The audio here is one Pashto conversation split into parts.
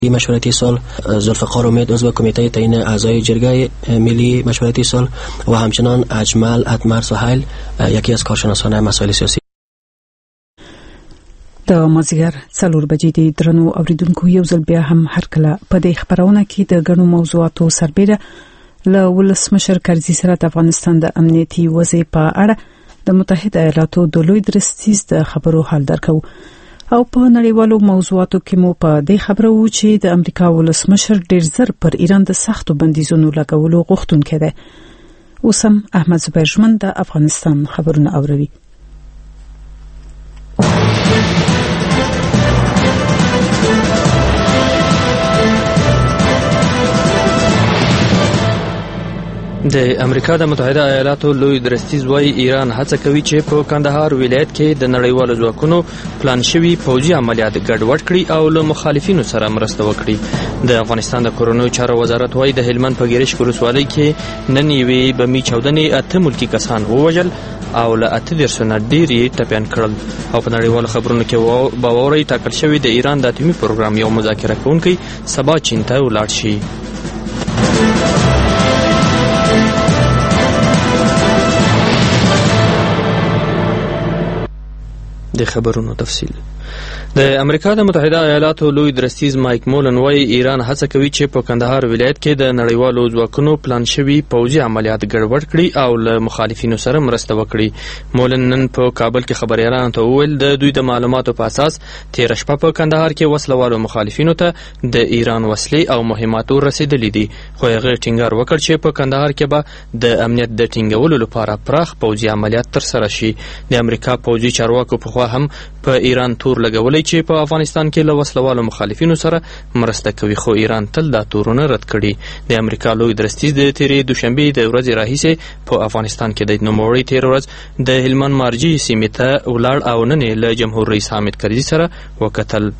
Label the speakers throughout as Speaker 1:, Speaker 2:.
Speaker 1: مشورتی صلح، ذوالفقار امید عضو کمیته تعیین اعضای جرگه ملی مشورتی صلح و همچنان اجمل اتمر سهیل یکی از کارشناسان مسائل سیاسی.
Speaker 2: د مازیګر 4 بجې د درنو اوریدونکو یو ځل بیا هم هر کله په دې خبرونه کې د غنو موضوعاتو سربېره له ولسمشر کرزي سره د افغانستان د امنیتي وضع په اړه د متحده ایالاتو د لوی درستیز د خبرو حال درکو او په نړیوالو موضوعاتو کې مو په دې خبره و چې د امریکا ولسمشر ډېر زر پر ایران د سختو بندیزونو لګولو غوښتونکی دی. اوس هم احمد زبیر ژمن د افغانستان خبرونه اوروي.
Speaker 3: د امریکا د متحده ایالاتو لوی درستیز وايي ایران هڅه کوي چې په کندهار ولایت کې د نړیوالو ځواکونو پلان شوي پوځي عملیات ګډوډ کړي او له مخالفینو سره مرسته وکړي. د افغانستان د کورونو چارو وزارت وايي د هلمند په ګیرش ولسوالۍ کې نن یوې بمي چاودنې 8 ملکي کسان ووژل او له 38 نه ډېر یې ټپیان کړل. او په نړیوالو خبرونو کې باوري ټاکل شوی د ایران د اټومي پروګرام یو مذاکره کوونکی سبا چین ته ولاړ شي. د خبرونو تفصیل. د امریکا د متحده ایالاتو لوی درستیز مایک مولن وايي ایران هڅه کوي چې په کندهار ولایت کې د نړیوالو ځواکونو پلان شوي پوځي عملیات ګډوډ کړي او له مخالفینو سره مرسته وکړي. مولن نن په کابل کې خبريالانو ته وویل د دوی د معلوماتو په اساس 13 شپه په کندهار کې وسلوالو مخالفینو ته د ایران وسلې او مهمات رسیدلې دي. خو هغه ټینګار وکړ چې په کندهار کې به د امنیت د ټینګولو لپاره پراخ پوځي عملیات ترسره شي. د امریکا پوځي چارواکو په خوا هم په ایران تور لګولې چې په افغانستان کې له وسلوالو مخالفینو سره مرسته کوي، خو ایران تل دا تورونه رد کړي. د امریکا لوی درستیز د تیرې دوشنبې د ورځې راهیسې په افغانستان کې د نوموړي تیر ورځ د هلمند مارجې سیمې ته ولاړ او نن له جمهور رئیس حامد کرزي سره وکتل.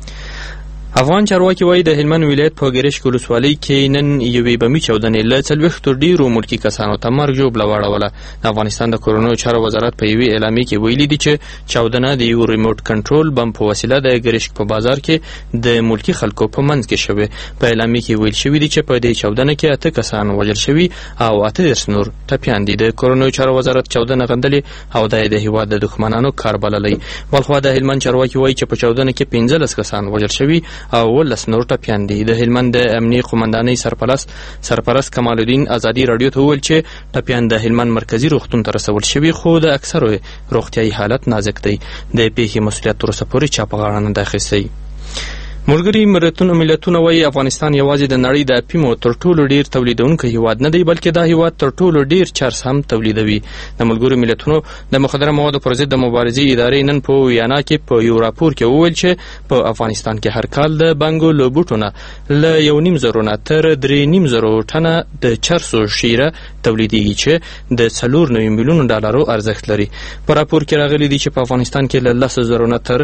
Speaker 3: افغان چارواکي وايي د هلمند ولایت په ګیرش ولسوالۍ کې نن یوې بمي چاودنې له 40 ډیرو ملکي کسانو ته مرګ ژوبله واړوله. د افغانستان د کورونو چارو وزارت په یوې اعلامیې کې ویلي دي چې چاودنه د یو ریموټ کنټرول بم په وسیله د ګیرش په بازار کې د ملکي خلکو په منځ کې شوه. په اعلامیې کې ویل شوی دی چې په دې چاودنه کې 8 کسان وژل شوي او 8 نور ټپیان دي. د کورونو چارو وزارت چاودنه غندلې او د هیواد د دښمنانو کار بللې. بلخو د هلمند چارواکي وايي چې په چاودنه کې 15 کسان وژل شوي او 10 نور ټپیان دي. د هلمند د امنیه قومندانۍ سرپرست کمال الدین ازادي رادیو ته وویل چې ټپیان د هلمند مرکزی روغتون ته رسول شوي خو د اکثرو روغتیايي حالت نازک دی. د پیښې مسؤلیت تر اوسه پورې چا په غاړه نه دی اخیستی. ملګري ملتونه وايي افغانستان یوازې د نړۍ د اپیمو تر ټولو ډیر تولیدونکی هیواد نه دی بلکې دا هیواد تر ټولو ډیر چرس هم تولیدوي. د ملګرو ملتونو د مخدره موادو پر ضد د مبارزې ادارې نن په ویانا کې په یو راپور کې وویل چې په افغانستان کې هر کال د بنګو له بوټو نه له 1.5 تر 3.5 ټنه د چرسو شیره تولیدېږي چې د 4 میلیون ډالرو ارزښت لري. په راپور کې راغلي دي چې په افغانستان کې له 10,000 تر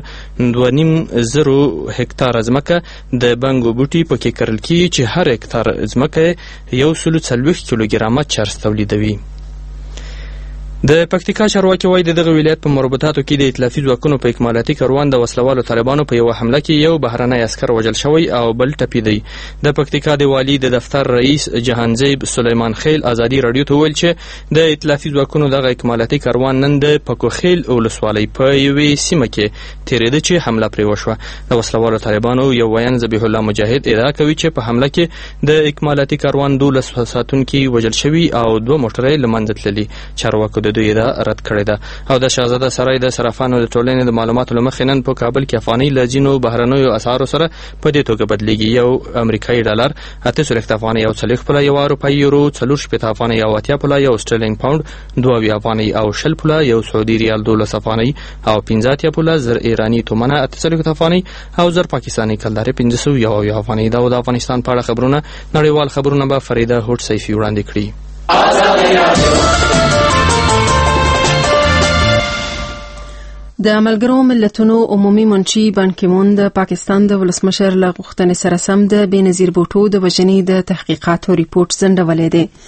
Speaker 3: 2.5 هکتار ځمکه د بنګو بوټي پکې کرل کیږي چې هر هکتار ځمکه 140 کیلوګرامه چرس تولیدوي. د پکتیکا چارواکي وايي دغه ولایت په مربوطاتو کې د ائتلافي ځواکونو په اکمالاتي کاروان د وسلوالو طالبانو په یو حمله کې یو بهرنی عسكر وژل شوی او بل ټپي دی. د پکتیکا د والی د دفتر رئیس جهانزیب سلیمان خیل ازادي رادیو ته ویل چې د ائتلافي ځواکونو دغه اکمالاتي کاروان نن د پکوخیل ولسوالۍ په یوې سیمه کې تیرېده چې حمله پرې وشوه. د وسلوالو طالبانو یو ویان ذبیح الله مجاهد ادعا کوي چې په حمله کې د اکمالاتي کاروان 12 ساتونکي وژل شوي او 2 موټرې له منځه تللي. چارواکو دوی دا رد کړی ده. او د شاهزاده سرای د صرافانو د ټولنې د معلوماتو لمخې نن په کابل کې افغاني لازینو بهرنیو اسعارو سره په دې توګه بدلیږي. یو امریکایي ډالر 8 افغاني یو 40 یو اروپایي یورو 4 افغاني یو 80 یو استرلینګ پاوند 2 افغاني او 10 یو سعودي ریال 12 افغاني او 15 زر ایرانی تومنه 8 افغاني او زر پاکستاني کلدارې 500 یو افغاني. دا د افغانستان په اړه خبرونه نړیوال خبرونه به فریده هوټ سیفي وړاندې کړي.
Speaker 4: د ملګرو ملتونو عمومي منشي بان کی مون د پاکستان د ولسمشر له غوښتنې سره سم د بېنظیر بوټو د وژنې د تحقیقاتو ریپورت ځنډولی دی.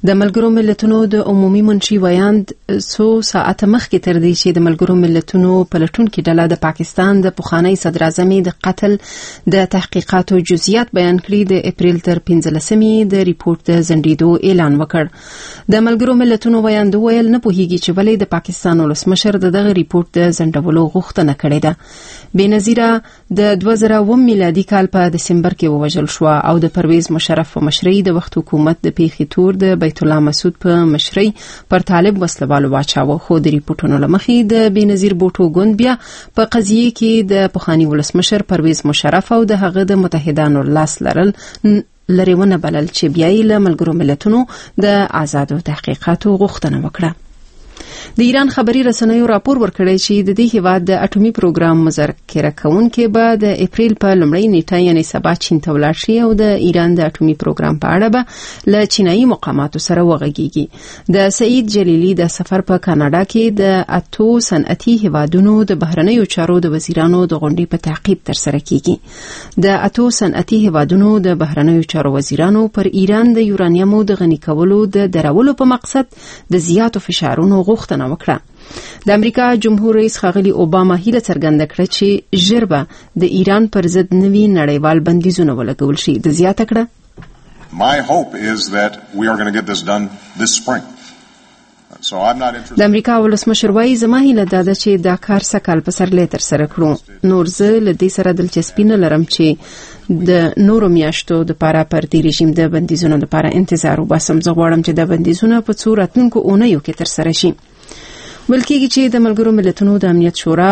Speaker 4: د ملګرو ملتونو د عمومي منشي ویاند څو ساعته مخکې تر دې چې د ملګرو ملتونو پلټونکو ډله د پاکستان د پخوانی صدر اعظم د قتل د تحقیقاتو جزئیات بیان کړي د اپریل تر 15مې د ریپورت د زندیدو اعلان وکړ د ملګرو ملتونو ویاند ویل نه پوهیږي چې ولې د پاکستان ولسمشر دغه ریپورت د زندولو غوښتنه کړې ده بېنظیره د 2000 میلادي کال په دسمبر کې ووژل شو او د پرویز مشرف په مشرۍ د وخت حکومت د پیښې تور د بیت الله مسعود په مشرۍ پر طالب وسلوالو واچاوه خو د ریپورتونو لمخې د بېنظیر بوټو ګوند بیا په قضیه کې د پخوانی ولسمشر پرویز مشرف او د هغه د متحدانو لاس لرونه بلل چې بیا یې له ملګرو ملتونو د آزادو تحقیقاتو غوښتنه وکړه د ایران خبري رسنیو راپور ورکړی چې د دې هیواد د اټومي پروګرام مذاکره کوونکي به د اپریل په لومړۍ نیټه یعنی سبا چین ته ولاړ شي او د ایران د اټومي پروګرام په اړه به له چینایي مقاماتو سره وغږیږي د سعید جلیلی د سفر په کاناډا کې د اتو صنعتي هیوادونو د بهرنیو چارو د وزیرانو د غونډې په تعقیب تر سره کیږي د اتو صنعتي هیوادونو د بهرنیو چارو وزیرانو پر ایران د یورانیمو د غني کولو د درولو په مقصد د زیاتو فشارونو غوښتنه وکړه د امریکا جمهور رئیس ښاغلي اوباما هیله څرګنده کړه چې ژر به د ایران پر ضد نوي نړیوال بندیزونه ولګول شي د زیاته کړه
Speaker 5: My hope is that we are going to get this done this spring. So I'm not interested.
Speaker 4: د امریکا ولسمشر وايي زما هیله ده چې دا کار سکهال په سر تر سره کړو نور زه له دې سره دلچسپي نه لرم چې د نورو میاشتو د لپاره پر دې رژیم د بندیزونو لپاره انتظار وباسم زه غواړم چې د بندیزونو په څو راتلونکو اونیو کې تر سره شي ولکېږي چې د ملګرو ملتونو د امنیت شورا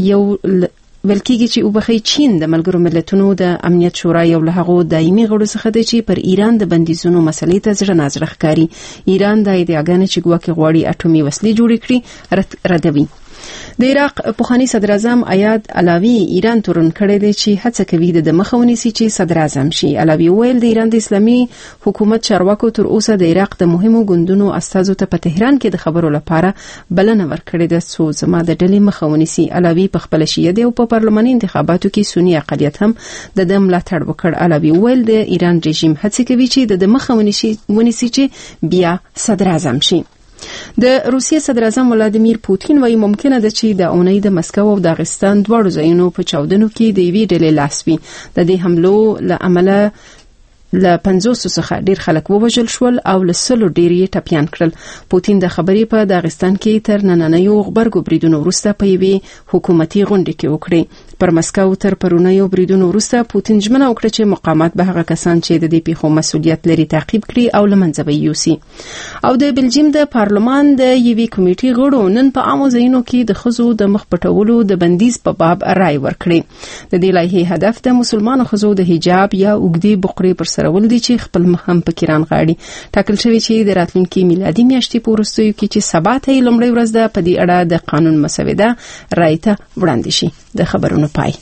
Speaker 4: ولکېږي چې وبخي چین د ملګرو ملتونو د امنیت شورا یو له هغو دایمي غړو څخه دی چې پر ایران د بندیزونو مسلې ته ځړ نازړه ښکاري ایران د ادعاګانې چې ګواکې غواړي اټومي وسلې جوړې کړي ردوي د عراق پخوانی صدر اعظم ایاد علاوی ایران تورن کړی دی چې هڅه کوي د مخاوني سي چې صدر اعظم شي علاوی ویل د ایران د اسلامي حکومت چارواکو تر اوسه د عراق د مهمو ګوندونو استازو ته په تهران کې د خبرو لپاره بلنه ورکړې ده څو زما د ډلې مخاوني سي علاوی په خپل شیعه دی او په پارلماني انتخاباتو کې سنی اقلیت هم د ملاتړ وکړ علاوی ویل د ایران رژیم هڅه کوي چې د مخاوني سي ونیسي چې بیا صدر اعظم شي د روسیې صدر اعظم ولادیمیر پوتین وايي ممکنه ده چې د اونۍ د مسکو او داغستان دواړو ځایونو په چاودنو کې د وی ډلې لاس وي د دې حملو له عمله ل 500 څخه ډیر خلک ووژل شول او له 100 ډیر ټپيان کړل پوتین د خبرې په داغستان کې تر نننیو غبرګو بریدونو وروسته په یوې حکومتي غونډه کې وکړي پر مسکو تر پرونیو بریدونو وروسته پوتین ژمنه وکړه چې مقامات به هغه کسان چې د دې پیښو مسؤلیت لري تعقیب کړي او لمنځه به یوسي او د بلجیم د پارلمان د یوې کمیټې غړو نن په عامو ځایونو کې د خزو د مخ پټولو د بندیز په باب رائے ورکړي د دې لایحې هدف د مسلمانو خزو د حجاب یا اوږدې بقرې پر سرول دي چې خپل مخ هم پکې رانغاړي ټاکل شوی چې د راتلونکي میلادي میاشتې په وروستیو کې چې سبا ته لومړی ورځ ده په دې اړه د قانون مسوده رائے ته وړاندې شي د خبرونو پای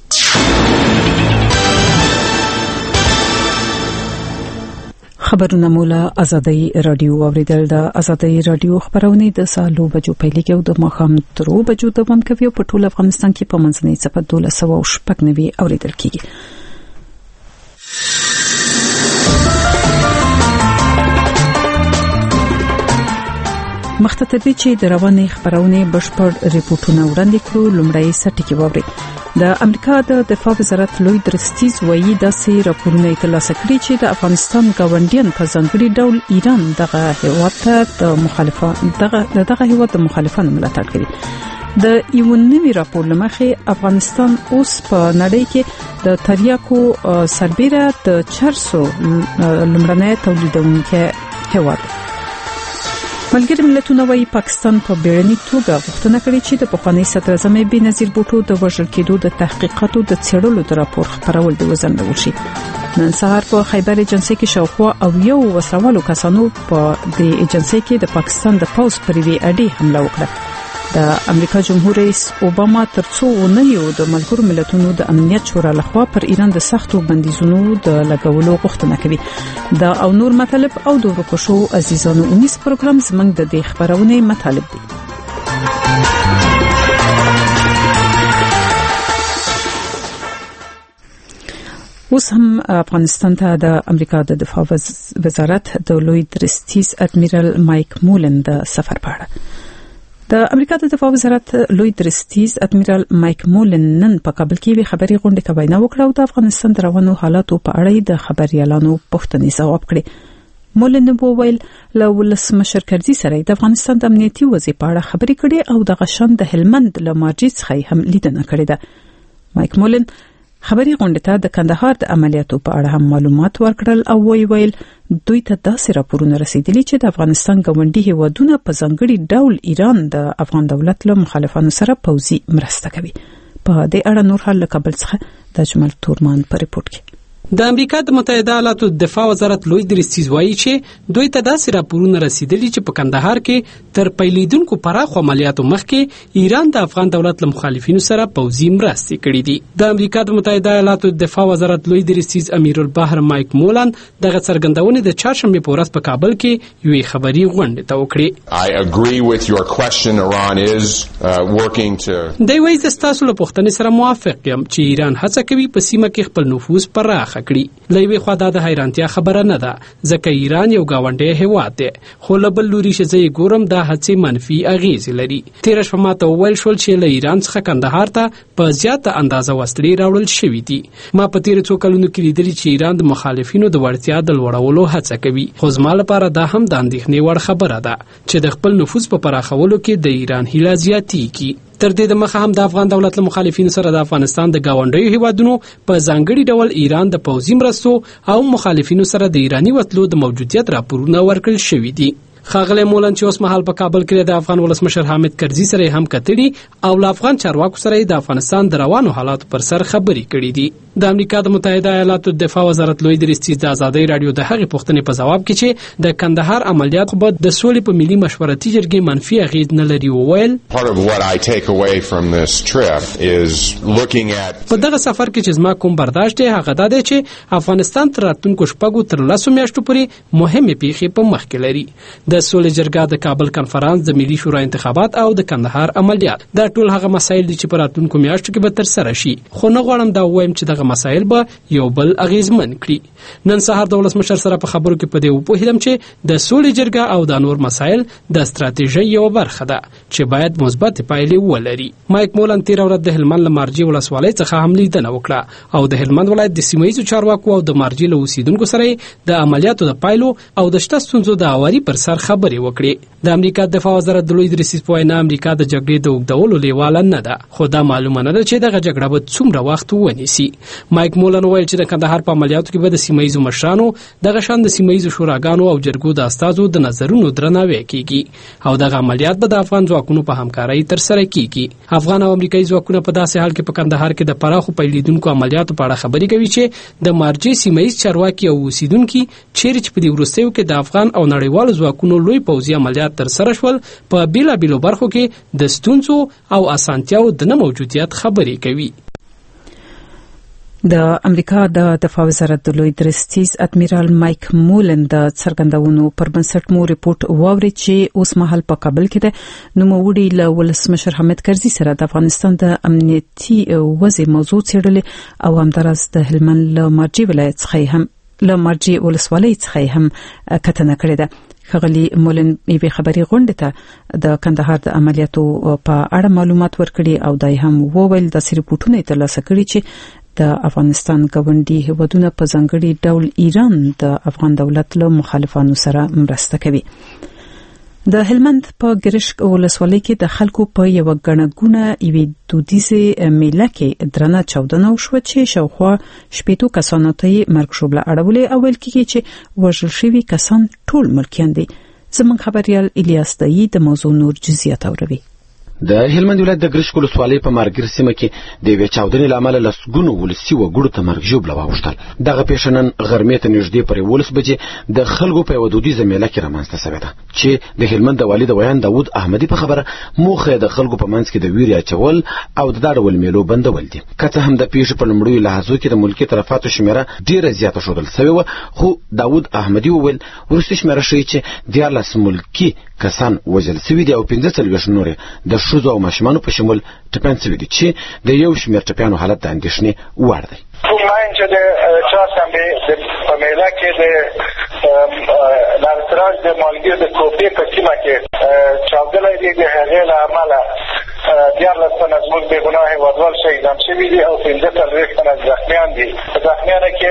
Speaker 2: خبرونه مولا ازادي رادیو اوریدل د ازادي رادیو خبرونه د سالو بجو پیلګي او د مخام ترو بجو دوام کوي په ټول افغانستان کې په منځنۍ صفه 1290 اوریدل کیږي مختتبي چې د رواني خبرونه بشپړ ریپورتونه وړاندې کړو لومړی سټکی ووري د امریکا د دفاع وزارت لوی درستیز وایي د سي راپورونه ترلاسه کړي چې د افغانستان ګاونډیان په ځانګړي ډول ایران دغه هیواد د مخالفانو ملاتړ کوي د یو نوي راپور لمخې افغانستان اوس په نړۍ کې د تریاکو سربېره د چرسو لمړنۍ تولیدونکو هیواد ملګری ملتونه وايي پاکستان په بیړني توګه غوښتنه کړې چې د پخوانی صدر اعظم بېنظیر بوټو د وژل کېدو د تحقیقاتو د څېړلو د راپور خبرول د وزندول شي نن سهار په خیبر ایجنسی کې شاوخوا او یو وسروالو کسانو په دې ایجنسی کې د پاکستان د پوز پریوي اډي حمله وکړه د امریکا جمهور رئیس اوباما ترڅو ونیو د ملګرو ملتونو د امنیت شورا لخوا پر ایران د سختو بندیزونو د لګولو غوښتنه کوي دا او نور مطالب او د ورکشو عزیزانو اونیس پروګرام زمنګ د دې خبرونه مطالب دي اوس هم افغانستان ته د امریکا د دفاع وزارت د لوی درستیز ادمیرال مایک مولن د سفر په اړه د امریکا د دفاع وزارت لوی درستیز ادمیرال مایک مولن نن په کابل کې خبري غونډه کې وینا وکړه او د افغانستان د روانو حالاتو په اړه د خبريالانو پوښتنې ځواب کړې. مولن وویل له ولسمشر کرزي سره د افغانستان د امنیتي وضعیت په اړه خبري کړې او د غشن د هلمند له مارجې څخه هم لیدنه کړې ده. مایک مولن خبري غونډه ته د کندهار د عملیاتو په اړه هم معلومات ورکړل او ویل دوی ته داسې راپورونه رسیدلي چې د افغانستان ګاونډي هیوادونه په ځانګړي ډول ایران د افغان دولت له مخالفانو سره پوځي مرسته کوي. په دې اړه نور حال له کابل څخه د جمال تورمان په ریپورت کې.
Speaker 6: د امریکا د متحده ایالاتو د دفاع وزارت لوی درستیز وایي چې دوی ته داسې راپورونه رسیدلي چې په کندهار کې تر پیلیدونکو پراخ عملیاتو مخکې ایران د افغان دولت له مخالفینو سره پوځي مرستې کړې دي. د امریکا د متحده ایالاتو د دفاع وزارت لوی درستیز امیر البحر مایک مولن دغه څرګندونې د چهارشنبه په ورځ په کابل کې یوې خبري غونډه ته وکړې.
Speaker 7: I agree with your question. Iran is working to.
Speaker 6: دوی وایي چې تاسو له پوښتنې سره موافق یم چې ایران هڅه کوي په سیمه کې خپل نفوذ پراخ کړي. لوی خو دا د حیرانتیا خبره نه ده ځکه ایران یو گاونډی هیواد دی خو له بل لوري چې زه ګورم دا هڅې منفي اغیز لري. تیر شپه ماته وویل شول چې له ایران څخه کندهار ته په زیاته اندازه وسلې راوړل شوې دي. ما په تیر څو کلونو کې لیدلي چې ایران د مخالفینو د وړتیا د لوړولو هڅه کوي خو زما لپاره دا هم د اندېښنې وړ خبره ده چې د خپل نفوذ په پراخولو کې د ایران هیله زیاتېږي. تر دې د مخه هم د افغان دولت له مخالفینو سره د افغانستان د گاونډیو هیوادونو په ځانګړي ډول ایران د پوځي مرستو او مخالفینو سره د ایرانی وسلو د موجودیت راپورونه ورکړل شوي دي. خاغلی مولن چې اوس مهال په کابل کې د افغان ولسمشر حامد کرزي سره هم کتلي او له افغان چارواکو سره د افغانستان د روانو حالاتو پر سر خبرې کړې دي. د امریکا د متحده ایالاتو د دفاع وزارت لوی درستیز د ازادۍ رادیو د هغې پوښتنې په ځواب کې چې د کندهار عملیات خو د سولې په ملي مشورتي جرګې منفي اغېز نه لري وویل
Speaker 7: Part of what I take away from this trip is looking at
Speaker 6: په دغه سفر کې چې زما کوم برداشت دی هغه دا دی چې افغانستان تر راتلونکو شپږو تر 10 میاشتو پورې مهمې پیښې په مخ کې لري. د سولې جرګه د کابل کنفرانس د ملي شورا انتخابات او د کندهار عملیات دا ټول هغه مسایل دي چې په راتلونکو میاشتو کې به تر سره شي خو نه غواړم دا ووایم چې دغه مسایل به یو بل اغیزمن کړي. نن سهار د ولسمشر سره په خبرو کې په دې وپوهیدم چې د سولې جرګه او د نور مسایل د ستراتیژۍ یو برخه ده چې باید مثبت پایلې ولري. مایک مولن تیر ورځ د هلمند له مارجې ولسوالۍ څخه هم لیدنه وکړه او د هلمند ولایت د سیمه‌ییزو چارواکو او د مارجې له اوسیدونکو سره د عملیاتو د پایلو او د شته ستونزو د هواري پر سر خبرې وکړې. د امریکا د دفاع وزارت د لوی درستیز په وینا امریکا د جګړې د اوږدولو لیواله نه ده خو دا معلومه نه ده چې دغه جګړه به څومره وخت ونیسي. مایک مولن ویل چې د کندهار په عملیاتو کې به د سیمه‌ییزو مشرانو دغه شان د سیمه‌ییزو شوراګانو او جرګو د استازو د نظرونو درناوی کیږي او دغه عملیات به د افغان ځواکونو په همکارۍ تر سره کیږي. افغان او امریکایي ځواکونه په داسې حال کې په کندهار کې د پراخو پیلیدونکو عملیاتو په اړه خبرې کوي چې د مارجې سیمه‌ییز چارواکي او اوسیدونکو چیرې چې په دې وروستیو کې د افغان او نړیوالو ځواکونو لوی پوځي عملیات تر سره شول په بیلابیلو برخو کې د ستونزو او اسانتیاو د نه موجودیت خبرې کوي.
Speaker 2: د امریکا د دفاع وزارت د لوی درستیز ادمیرال مایک مولن د څرګندونو پر بنسټ مو ریپورت واوري چې اوس مهال په کابل کې د نوموړي له ولسمشر حامد کرزي سره د افغانستان د امنیتي وضعیت موضوع څېړلې او همدارس د هلمند له مارجې ولایت څخه هم له مارجې ولسوالۍ څخه هم کتنه کړې ده. خغلی مولن یوې خبري غونډه ته د کندهار د عملیاتو په اړه معلومات ورکړي او دای هم وویل د ریپورتونو ترلاسه کړي چې د افغانستان ګاونډي هیوادونه په ځانګړي ډول ایران د افغان دولت له مخالفانو سره مرسته کوي. د هلمند په ګرشک ولسوالۍ کې د خلکو په یو غنګونه یوې دودیزه میله کې درنه چاودنه وشوه چې شاوخوا 80 کسانو ته مرګ شوبله اړولې او ویل کېږي چې وژل شوي کسان ټول ملکیان دي. زموږ خبريال الیاس دایی د موضوع نور جزئیات اوروي.
Speaker 8: د هلمند ولایت د ګرشک ولسوالۍ په مارګر سیمه کې د یوې چاودنې له امله لسګونو ولسي وګړو ته مرګ ژوبله واوښتل. دغه پیښه نن غرمې ته نږدې پر 11 بجې د خلکو په یوه دودیزه میله کې رامنځته شوې ده چې د هلمند د والي د ویان داود احمدي په خبره موخه د خلکو په منځ کې د ویرې اچول او د دا ډول میلو بندول دي. که څه هم د پیښې په لومړیو لحظو کې د ملکي طرفاتو شمیره ډیره زیاته ښودل شوې وه خو داود احمدي وویل وروستۍ شمیره ښیي چې 14 ملکي کسان وژل شوي دي او 45 نور د ښځو او ماشومانو په شمول ټپیان شوي دي چې د یو شمېر ټپیانو حالت د اندېښنې وړ دی.
Speaker 9: من چې د چهارشنبه په میله کې د لارتراج د مالګې د کوپې په سیمه کې چاودنه دی د هغې له امله 14 تنه زموږ بېګناه هېوادوال شهیدان شوي دي او 15 تنه زخمیان دي. په زخمیانو کې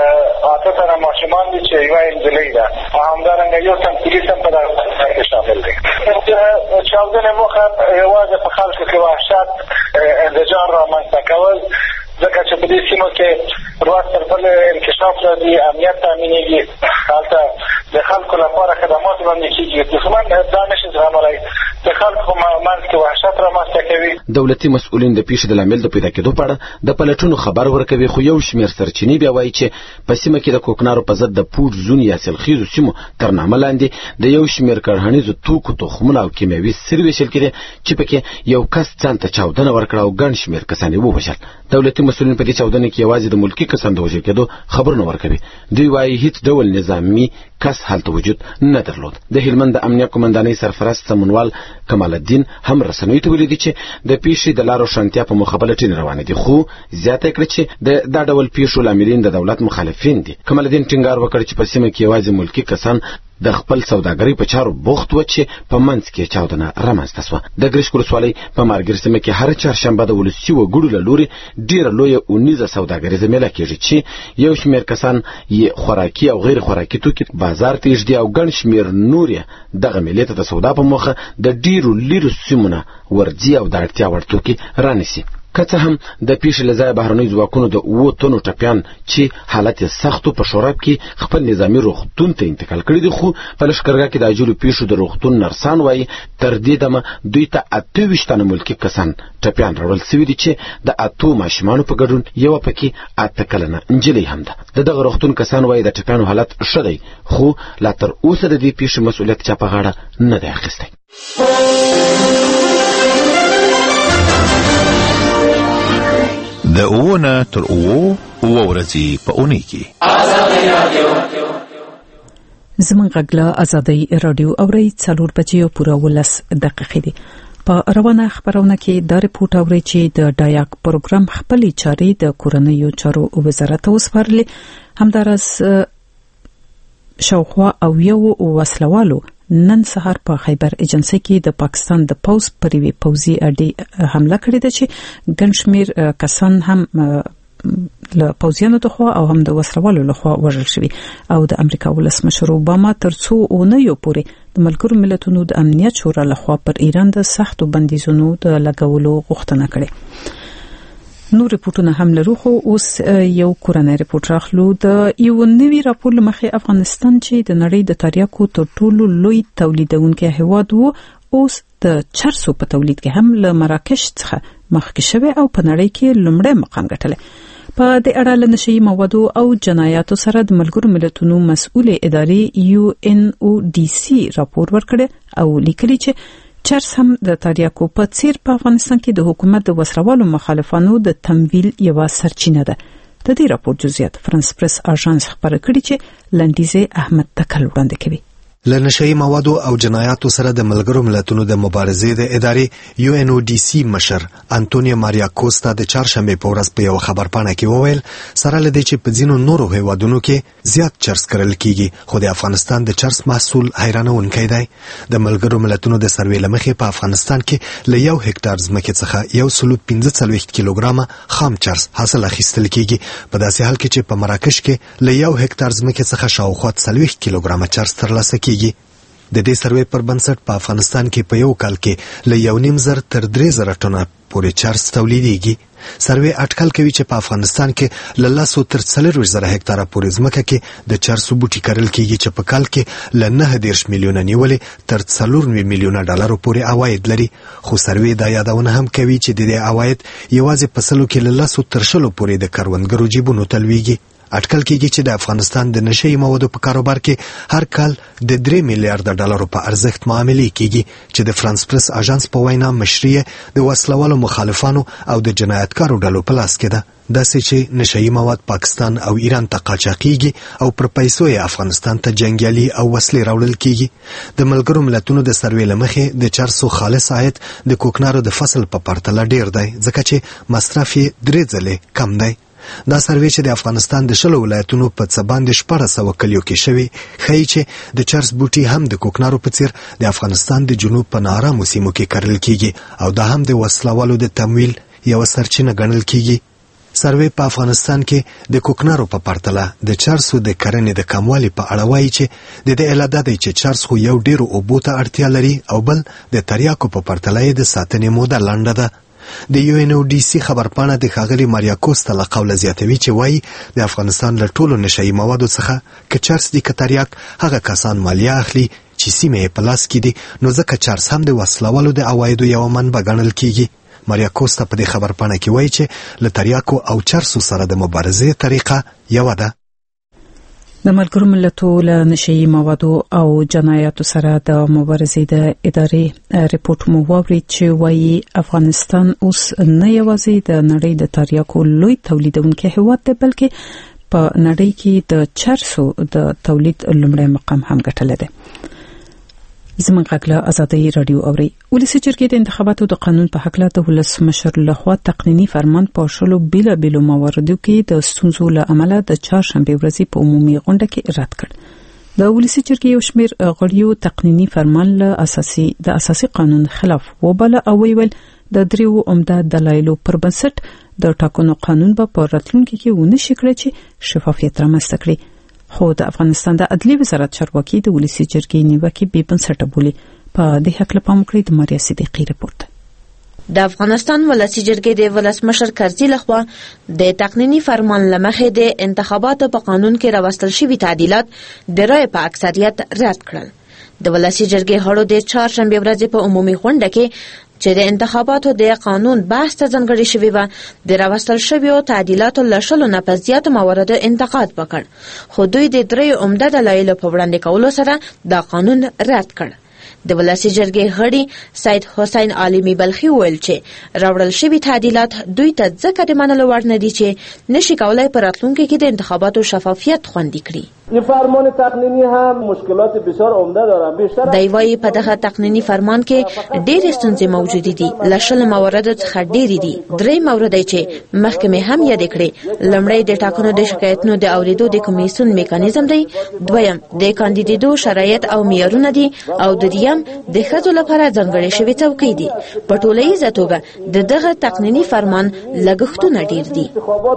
Speaker 9: 8 تنه ماشومان دي چې یوه نجلۍ ده او همدارنګه یو تن پولیس هم په دغه ځای کې شامل دی. د چاودنې موخه یوازې په خلکو کې وحشت انزجار رامنځته کول، ځکه چې په دې سیمو کې ورځ تر بلې انکشاف راځي، امنیت تامینېږي، هلته د خلکو لپاره خدمات وړاندې کېږي. دښمن دا نشي زغملی، د خلکو منځ کې وحشت رامنځته کوي.
Speaker 8: دولتي مسؤلین د پیښې د لامل د پیدا کېدو په اړه د پلټونو خبر ورکوي، خو یو شمېر سرچینې بیا وایي چې په سیمه کې د کوکنارو په ضد د پوډ زون یا سلخیزو سیمو تر نامه لاندې د یو شمېر کرهنیزو توکو تخمونه او کیمیاوي سرې ویشل کېدې چې پکې یو کس ځان ته چاودنه ورکړه او ګڼ شمېر کسان یې ووژل. دولتي مسؤلین په دې چاودنه کې یوازې د ملکي کسانو د وژل کېدو خبرونه ورکوي. دوی وایي هیڅ ډول نظامي کس هلته وجود نه درلود. د هلمند د امنیه قومندانۍ سرپرست سمونوال کمال الدین هم رسنیو ته ویلي دي چې د پیښې د لارو شانتیا په موخه پلټنې روانې دي، خو زیاته کړه چې دا ډول پیښو لاملین د دولت مخالفین دي. کمال الدین ټینګار وکړ چې په سیمه کې یوازې ملکي کسان د خپل سوداګرۍ په چارو بوخت و چې په منځ کې چاودنه رامنځته شوه. د ګرشک ولسوالۍ په مارګر سیمه کې هر چهارشنبه د ولسي وګړو له لوري ډېره لویه اونیزه سوداګریزه میله کېږي چې یو شمېر کسان یې خوراکي او غیر خوراکي توکي بازار ته ایږدي او ګڼ شمېر نور یې دغه میلې ته د سودا په موخه د ډېرو لیرو سیمو نه ورځي او د اړتیا وړ توکي رانیسي. که څه هم د پیښې له ځایه بهرنیو ځواکونو د 7 تنو ټپیان چې حالت یې سختو په شوراب کې خپل نظامي روغتون ته انتقال کړي دي، خو په لښکرګاه کې د عاجلو پیښو د روغتون نرسان وایي تر دې دمه دوی ته 28 تنه ملکي کسان ټپیان راوړل سوي دي چې د 8 ماشومانو په ګډون یوه پکې 8 کلنه نجلۍ هم ده. د دغه روغتون کسان وایي د ټپیانو حالت ښه دی، خو لا تر اوسه د دې پیښې مسؤلیت چا په غاړه نه دی اخیستی.
Speaker 10: د اوونه تر اوو ورځې په اونۍ کې
Speaker 2: زمونږ غږ آزادۍ رادیو اوري 4 بجې او پوره 12 دقیقې دي. په روانه خبرونه کې دا ریپورت اوري چې د ډایاک پروګرام خپلې چارې د کورنیو چارو وزارت وسپارلې. همدارس شاوخوا او یو وسلوالو نن سهار په خیبر ایجنسی کې د پاکستان د پوز پریوي پوزي اډي حمله کړې ده چې ګڼ شمېر کسان هم له پوزیانو لخوا او هم د وسلوالو لخوا وژل شوي او د امریکا ولسمشر اوباما تر څو اونیو پورې د ملګرو ملتونو د امنیت شورا لخوا پر ایران د سختو بندیزونو د لګولو غوښتنه کړې. نور ریپورتونه هم لرو، خو اوس یو کورنۍ ریپورت راخلو. د یو نوي راپور لمخې افغانستان چې د نړۍ د تریاکو تر ټولو لوی تولیدونکی هیواد وو، اوس د چرسو په تولید کې هم له مراکش څخه مخکې شوی او په نړۍ کې لومړی مقام ګټلی. په دې اړه له نشئی موادو او جنایاتو سره د ملګرو ملتونو مسؤل ادارې UNODC راپور ورکړی او لیکلی چې چرس هم د تریاکو په څیر په افغانستان کې د حکومت د وسلوالو مخالفانو د تمویل یوه سرچینه ده. د دې راپور جزئیات فرانس پریس اژانس خبره کړي چې لنډیزه احمد تکل وړاندې کوي.
Speaker 11: له نشئی موادو او جنایاتو سره د ملګرو ملتونو د مبارزې د ادارې UNODC مشر انټونیو ماریا کوستا د چهارشنبه په ورځ په یو خبرپاڼه کې وویل سره لدې چې په ځینو نورو هیوادونو کې زیات چرس کرل کیږي، خو د افغانستان د چرس محصول حیرانونکی دی. د ملګرو ملتونو د سروې لمخې په افغانستان کې له 1 هکتار ځمکې څخه 145 کیلوګرامه خام چرس حاصل اخیستل کیږي، په داسې حال کې چې په مراکش کې له 1 هکتار ځمکې څخه شاوخوا 40 کیلوګرامه چرس ترلاسه کیږي. د دې سروې پر بنسټ په افغانستان کې په یو کال کې له 1.5 تر 3,000 ټنه پورې چرس تولیدېږي. سروې اټکل کوي چې په افغانستان کې له 100 تر 40,000 هکتاره پورې ځمکه کې د چرسو بوټي کرل کیږي چې په کال کې له 9 میلیونه نیولې تر 4 میلیونه ډالرو پورې عواید لري. خو سروې دا یادونه هم کوي چې د دې عواید یوازې په سلو کې له 100 تر 100 پورې د کروندګرو جیبونو ته لویږي. اټکل کېږي چې د افغانستان د نشئی موادو په کاروبار کې هر کال د 3 میلیارډ ډالرو په ارزښت معاملې کېږي چې د فرانس پریس اژانس په وینا مشري د وسلوالو مخالفانو او د جنایتکارو ډلو په لاس کې ده، داسې چې نشئی مواد پاکستان او ایران ته قاچاقېږي او پر پیسو یې افغانستان ته جنګیالي او وسلې راوړل کېږي. د ملګرو ملتونو د سروې له مخې د چرسو خالص عاید د کوکنارو د فصل په پرتله ډیر دی، ځکه چې مصرف یې 3 ځلې کم دی. دا سروې چې د افغانستان د 10 ولایتونو په څه باندې 1400 کلیو کې شوی ښیي چې د چرس بوټي هم د کوکنارو په څیر د افغانستان د جنوب په نارامو سیمو کې کرل کېږي او دا هم د وسلوالو د تمویل یو سرچینه ګڼل کېږي. سروې په افغانستان کې د کوکنارو په پرتله د چرسو د کرنې د کموالي په اړه وایي چې د دې علت دی چې چرس خو یو ډیرو اوبو ته اړتیا لري او بل د تریاکو په پرتله د ساتنې موده لنډه ده. د UNODC خبرپاڼه د ښاغلي ماریا کوستا له قوله زیاتوي چې وایي د افغانستان له ټولو نشئی موادو څخه که چرس دي که تریاک هغه کسان مالیه اخلي چې سیمه یې په لاس کې دي، نو ځکه چرس هم د وسلوالو د عوایدو یوه منبع ګڼل کېږي. ماریا کوستا په دې خبرپاڼه کې وایي چې له تریاکو او چرسو سره د مبارزې طریقه یوه ده.
Speaker 2: د ملګرو ملتونو له نشئی موادو او جنایاتو سره د مبارزې د ادارې ریپورت مو واورید چې وایي افغانستان اوس نه یوازې د نړۍ د تریاکو لوی تولیدونکي هیواد دی، بلکې په نړۍ کې د چرسو د تولید لومړی مقام هم ګټلی دی. زموږ غږ له ازادۍ رادیو اوري. ولسي جرګې د انتخاباتو د قانون په حق له ولسمشر لخوا تقنینی فرمان په شلو بیلابیلو مواردو کې د ستونزو له امله د چهارشنبې ورځې په عمومي غونډه کې رد کړ. د ولسي جرګې یو شمېر غړیو تقنینی فرمان له اساسي قانون خلاف وباله او ویل د 3 عمده دلایلو پر بنسټ د ټاکنو قانون په راتلونکي کې ونه شي کړی چې شفافیت رامنځته کړي. خو د افغانستان د عدلي وزارت چارواکي د ولسي جرګې نیوکې بې بنسټه بولي. په دې حق له پام کړئ د ماریا صدیقي رپورت.
Speaker 12: د افغانستان ولسي جرګې د ولسمشر کرزي لخوا د تقنینی فرمان لمخې د انتخاباتو په قانون کې راوستل شوي تعدیلات د رای په اکثریت رد کړل. د ولسي جرګې غړو د چهارشنبې ورځې په عمومي غونډه کې چې د انتخاباتو د قانون بحث ته ځانګړې شوې وه د راوستل شویو تعدیلاتو له 10 نه په زیاتو مواردو انتقاد وکړ، خو دوی د 3 عمده دلایلو په وړاندې کولو سره دا قانون رد کړ. د ولسي جرګې غړي سید حسین عالمی بلخي ویل چې راوړل شوي تعدیلات دوی ته ځکه د منلو وړ نه دي چې نشي کولای په راتلونکي کې د انتخاباتو شفافیت خوندي کړي.
Speaker 13: این فرمان تقنینی هم مشکلات بسیار عمده داره. بیشتر
Speaker 12: دی وايي په دغه تقنینی فرمان کې ډېرې ستونزې موجود دي. له 10 مواردو څخه ډېرې دي. 3 موارد چې محکمې هم یاد کړي. لومړی د ټاکنو د شکایتونو د اوریدو د کمیسیون میکانیزم دی، دویم د کاندیدېدو شرایط او معیارونه دي، او دریم د ښځو لپاره ځانګړې شوې څوکۍ دي. په ټولیزه توګه د دغه تقنینی فرمان لګښتونه ډېر دي.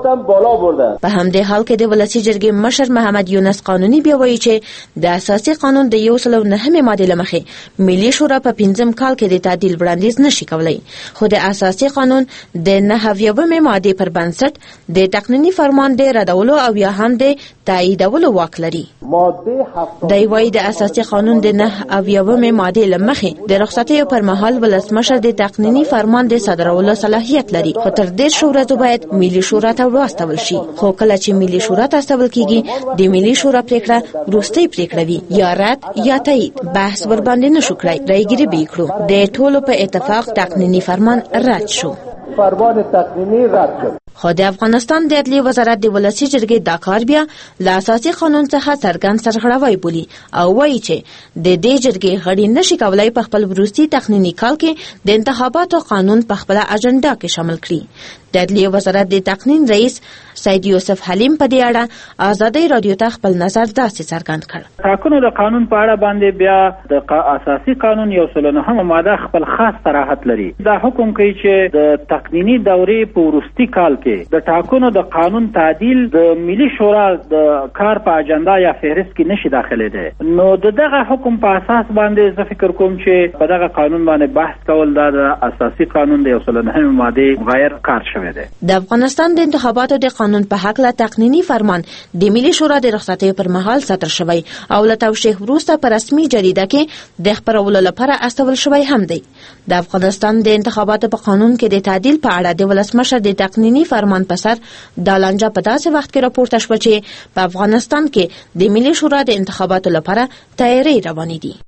Speaker 12: په همدې حال کې د ولسي جرګې مشر محمد یونس قانوني بیا وایي چې د اساسي قانون د 109 ماده لمخې ملي شورا په 5 کال کې د تعدیل وړاندیز نشي کولای، خو د اساسي قانون د 9 ماده پر بنسټ د تقنینی فرمان د ردولو او یا هم د تاییدولو واک لري. دی وايي د اساسي قانون د 9 ماده لمخې د رخصتیو پر مهال ولسمشر د تقنینی فرمان د صادرولو صلاحیت لري، خو تر 10 ورځې باید ملي شورا ته واستول شي. خو کله چې ملي شورا ته استول کیږي د ملي شورا پریکړه وروستۍ پریکړه وي، یا رد یا تایید. بحث ور باندې نشو کړای، رایګیري به کړو. د ټولو په اتفاق تقنینی فرمان رد شو.
Speaker 13: فرمان تقنینی رد شو.
Speaker 12: خو د افغانستان د عدلي وزارت د ولسي جرګې دا کار بیا له اساسي قانون څخه څرګند سرغړاوی بولي او وایي چې د دې جرګې غړي نشي کولای په خپل وروستي تقنیني کال کې د انتخاباتو قانون په خپل اجنډا کې شامل کړي. د عدلي وزارت د تقنین رئیس سید یوسف حلیم په دې اړه ازادۍ رادیو ته خپل نظر داسې څرګند کړ.
Speaker 14: ټاکنو د قانون په اړه باندې بیا د اساسي قانون 109 ماده خپل خاص صراحت لري. دا حکم کوي چې د تقنینی دورې په وروستي کال کې د ټاکنو د قانون تعدیل د ملي شورا د کار په اجنډا یا فهرست کې نشي داخله ده. نو دغه حکم په اساس باندې زه فکر کوم چې په دغه قانون باندې بحث کول د اساسي قانون د 109 ماده غیر کار شي. شوی دی.
Speaker 12: د افغانستان د انتخاباتو د قانون په حق له تقنینی فرمان د ملي شورا د رخصتۍ پر مهال ساتل شوی او له توشیح وروسته په رسمي جریده کې د خپرولو لپاره استول شوی هم دی. د افغانستان د انتخاباتو په قانون کې د تعدیل په اړه د ولسمشر د تقنینی فرمان په سر دا لانجه په داسې وخت کې راپورته شوه چې په افغانستان کې د ملي شورا د انتخاباتو لپاره تیاری روانې دي.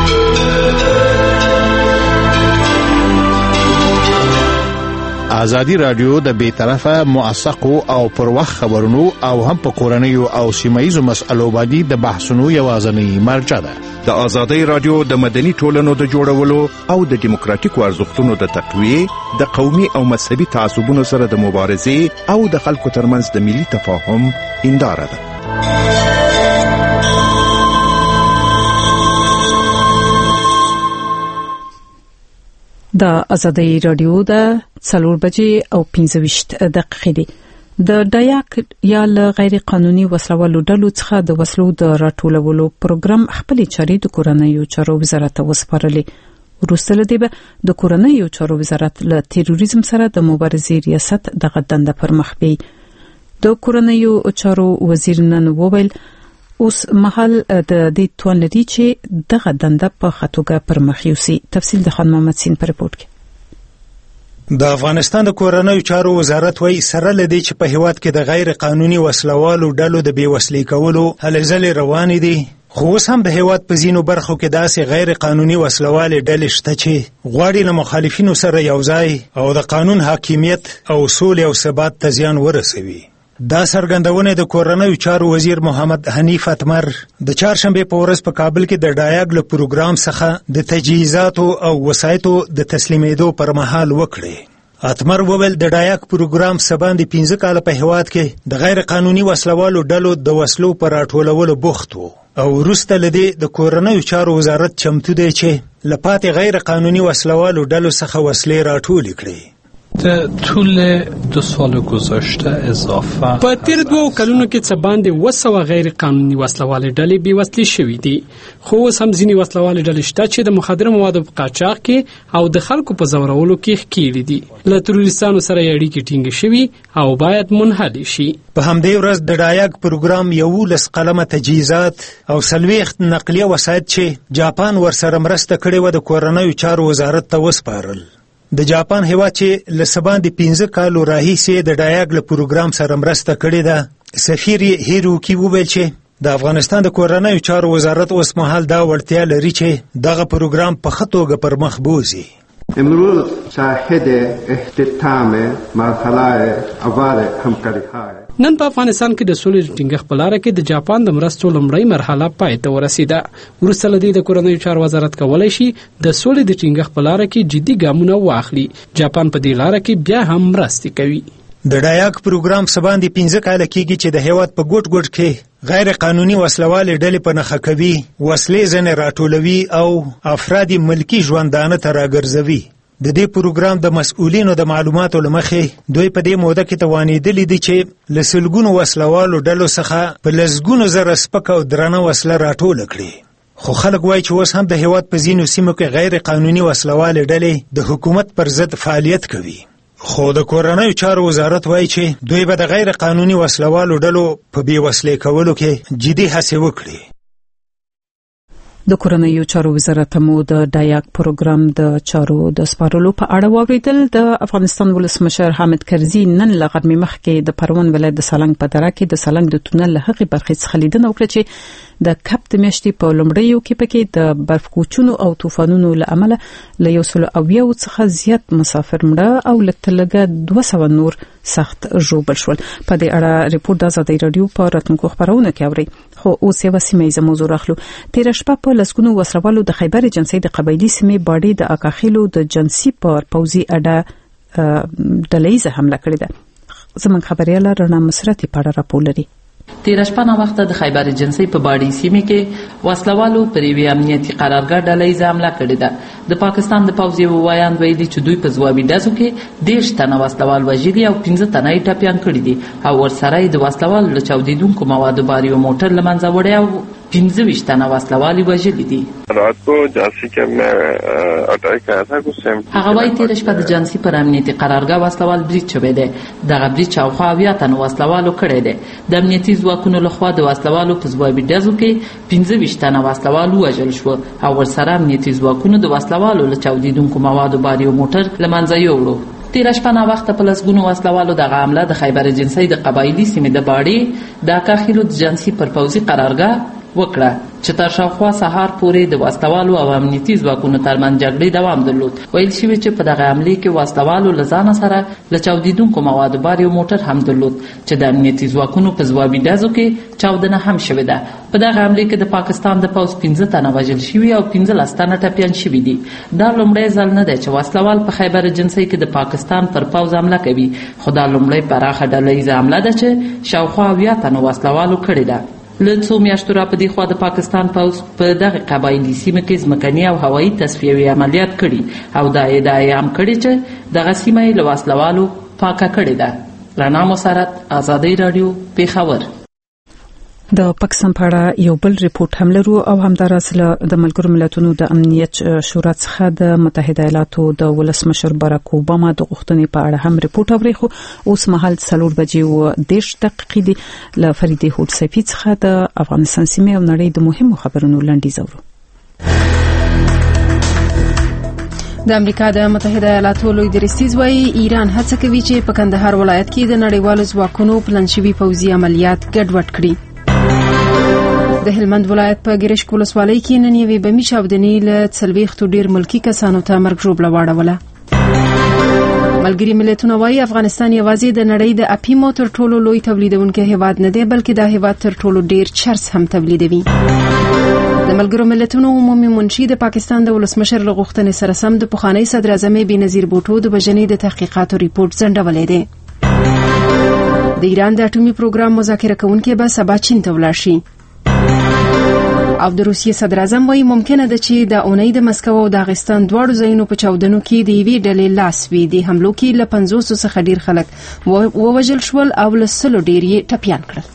Speaker 10: ازادي رادیو د بیطرفه موثقو او پر وخت خبرونو او هم په کورنیو او سیمایي مسایلو باندې د بحثونو یوازینی مرجع ده.
Speaker 15: د ازادي رادیو د مدني ټولنو د جوړولو او د دیموکراتیکو ارزښتونو د تقویه، د قومي او مذهبي تعصبونو سره د مبارزې او د خلکو ترمنځ د ملي تفاهم هنداره ده.
Speaker 2: د ازادي رادیو د 4 بجې او 15 دقیقې دي. د ډایاک یا غیر قانوني وسلوالو ډلو څخه د وسلو د راټولولو پروګرام خپل چاري د کورنیو چارو وزارت وسپارلې. وروسته لدی به د کورنیو چارو وزارت له تروریزم سره د مبارزې ریاست د غدنده پر مخ بي. د کورنیو چارو وزیر نن وویل اوس محل د دې توان لري چې دغه دنده په خطوګه پر مخ یوسي. تفصیل د خان محمد سین پر رپورت کې.
Speaker 16: د افغانستان د کورنیو چارو وزارت وایي سره لدی چې په هیواد کې د غیر قانوني وسلوالو ډلو د بیوسلې کولو هلې ځلې روانې دي، خو اوس هم د هیواد په ځینو برخو کې داسې غیر قانوني وسلوالې ډلې شته چې غواړي له مخالفینو سره یوځای او د قانون حاکمیت او اصول او ثبات ته زیان ورسوي. دا څرګندونه د کورنیو چارو وزیر محمد حنیف اتمر د چهارشنبه په ورځ په کابل کې د ډایاګ له پروګرام څخه د تجهیزاتو او وسایطو د تسلیمېدو پر مهال وکړي. اتمر وویل د ډایاګ پروګرام سباندې 15 کال په هیواد کې د غیر قانوني وسلوالو ډلو د وسلو پر راټولولو بوخت وو او وروسته لدی د کورنیو چارو وزارت چمتو دی چې لپاتې غیر قانوني وسلوالو ډلو څخه وسلې راټولې کړي.
Speaker 6: در طول 2 سال گذشته اضافه په تیر 2 کلونو کې څه باندې 200 غیر قانوني وسلوال ډلې بې وسلې شوې دي، خو اوس هم ځینې وسلوال ډلې شته چې د مخدره موادو په قاچاق کې او د خلکو په زورولو کې ښکېلې دي. له تروریستانو سره یې اړیکې ټینګې شوي او باید منحل شي.
Speaker 16: په همدې ورځ د ډایاګ پروګرام 11 قلمه تجهیزات او 40 نقلیه وسایط چې جاپان ورسره مرسته کړې و د کورنیو چارو وزارت ته وسپارل. د جاپان هیواد چې لسباندې 15 کالو راهیسې د ډایاګ له پروګرام سره مرسته کړې ده، سفیر هیروکی وویل چې د افغانستان د کورنیو چارو وزارت اوس مهال دا وړتیا لري چې دغه پروګرام په ښه توګه پر مخ بوځي.
Speaker 17: امروز شاهد اختتام مرحله اول همکاری‌های
Speaker 6: نن په افغانستان کې د سولې ټینګښت په لاره کې د جاپان د مرستو لومړی مرحله پای ته ورسیده. وروسته له دې د کورنیو چارو وزارت کولی شي د سولې د ټینګښت په لاره کې جدي ګامونه واخلي. جاپان په دې لاره کې بیا هم مرستې کوي.
Speaker 16: د ډایاګ پروګرام سباندې 15 کال کېږي چې د هیواد په ګوټ ګوټ کې غیر قانوني وسلوالې ډلې په نښه کوي، وسلې ځنې راټولوي او افراد ملکی ژوندانه ته راګرځوي. د دې پروګرام د مسؤلینو د معلوماتو لمخې دوی په دې موده کې توانېدلي دي چې له سلګونو وسلوالو ډلو څخه په لسګونو زره سپکه او درنه وسله راټوله کړي. خو خلک وایي چې اوس هم د هیواد په ځینو سیمو کې غیر قانوني وسلوالې ډلې د حکومت پر ضد فعالیت کوي. خو د کورنیو چارو وزارت وایي چې دوی به د غیر قانوني وسلوالو ډلو په بې وسلې کولو کې جدي هڅې وکړي.
Speaker 2: د کورنیو چارو وزارت مو د ډایاګ پروګرام د چارو د سپارلو په اړه واوریدل. د افغانستان ولسمشر حامد کرزي نن له غرمې مخکې د پروان ولایت د سالنګ په دره کې د سالنګ د تونل له هغې برخې څخه لیدنه وکړه چې د کب د میاشتې په لومړیو کې پکې د برف کوچونو او طوفانونو له امله له 170 څخه زیات مسافر مړه او لږ 200 نور سخت ژوبل شول. په دې اړه ریپورت د ازادي رادیو په راتلونکو خبرونه کې اوري. خو اوس یو سیمه موضوع راخلو. تیر شپه په لسګونو وسلوالو د خیبر جنسي د قبایلی سیمې باډي د اکاخیلو د جنسي پر پوزي اډه ډلېزه حمله کړې ده. زموږ خبرياله رڼا مسرتي په اړه راپور لري.
Speaker 18: تیر شپه نا وخت د خیبر جنسي په باډي سیمه کې وسلوالو پر یوې امنیتي قرارګاه ډلېزه حمله کړې ده. د پاکستان د پوځي وایان ویلي چې دوی په ځوابي ډزو کې 10 تنه وسلوال وژلي او 15 تنه ټپيان کړي دي او ورسره د وسلوال له چاودیدونکو موادو بار یو موټر لمنځه وړي او 15 تنه وسلوالي وژلي دي.
Speaker 19: رات کو جانسی کې مې اٹیک کړا تھا کو سیم
Speaker 18: هغه وايي تیر شپه د جانسی پر امنیتي قرارګاه وسلوال بریټ شوی دی. دغه بریټ شاوخوا 80 تنه وسلوالو کړی دی. د امنیتي ځواکونو لخوا د وسلوالو په ځوابي ډزو کې 15 تنه وسلوالو وژل شو او ورسره امنیتي ځواکونو د وسلوالو له چاودیدونکو موادو بار یو موټر له منځه یوړو. تیر شپه نا وخت په لسګونو وسلوالو دغه حمله د خیبر جنسي د قبایلی سیمې د باړې د کاخیلو د جنسي پر پوځي قرارګاه وکړه چې تر شاوخوا سهار پورې د وسلوالو او امنیتي ځواکونو ترمنځ جګړې دوام درلود. ویل شوی چې په دغه حملې کې وسلوالو له ځانه سره له چاودیدونکو موادو بار یو موټر هم درلود چې د امنیتي ځواکونو په ځوابي ډزو کې چاودنه هم شوې ده. په دغه حملې کې د پاکستان د پوځ 15 تنه وژل شوي او 15 تنه ټپیان شوي دي. دا لومړی ځل نه دی چې وسلوال په خیبر جنسي کې د پاکستان پر پوځ حمله کوي، خو دا لومړی پراخه ډلهییزه حمله ده چې شاوخوا 80 تنه وسلوالو کړې ده. له څو میاشتو را په دې خوا د پاکستان پوځ په دغه قبایلي سیمه کې ځمکني او هوایي تصفیوي عملیات کړي او دا ادعا هم کړې چې دغه سیمه یې له وسلوالو پاکه کړې ده. رڼا مسرت، آزادۍ راډیو، پېښور.
Speaker 2: د پاکستان په اړه یو بل ریپورت هم لرو او همداراز د ملګرو ملتونو د امنیت شورا څخه د متحده ایالاتو د ولسمشر باراک اوباما د غوښتنې په اړه هم ریپورت اوري. خو اوس مهال 4:10 دقیقې دي. له فریدې هوډ سیفي څخه د افغانستان سیمې او نړۍ د مهمو خبرونو لنډیز اورو.
Speaker 4: د امریکا د متحده ایالاتو لوی درستیز وايي ایران هڅه کوي چې په کندهار ولایت کې د نړیوالو ځواکونو پلانشوي پوځي عملیات ګډوډ کړي. د هلمند ولایت په ګرشک ولسوالۍ کې نن یوې بمي چاودنې له 40 ډیر ملکی کسانو ته مرګ ژوبله واړوله. ملګري ملتونه وايي افغانستان یوازې د نړۍ د اپیمو تر ټولو لوی تولیدونکو هیواد نه دی، بلکې دا هیواد تر ټولو ډیر چرس هم تولیدوي. د ملګرو ملتونو عمومي منشي د پاکستان د ولسمشر له غوښتنې سره سم د پخوانی صدر اعظم بېنظیر بوټو د وژنې د تحقیقاتو ریپورت ځنډولی دی. د ایران د اټومي پروګرام مذاکره کوونکي به سبا چین ته ولاړ شي. او د روسیې صدر اعظم وايي ممکنه ده چې د اونۍ د مسکو او داغستان دواړو ځایونو په چاودنو کې د یوې ډلې لاس وي. د حملو کې له 50 څخه ډیر خلک ووژل شول او له 100 ډیر یې ټپیان کړل.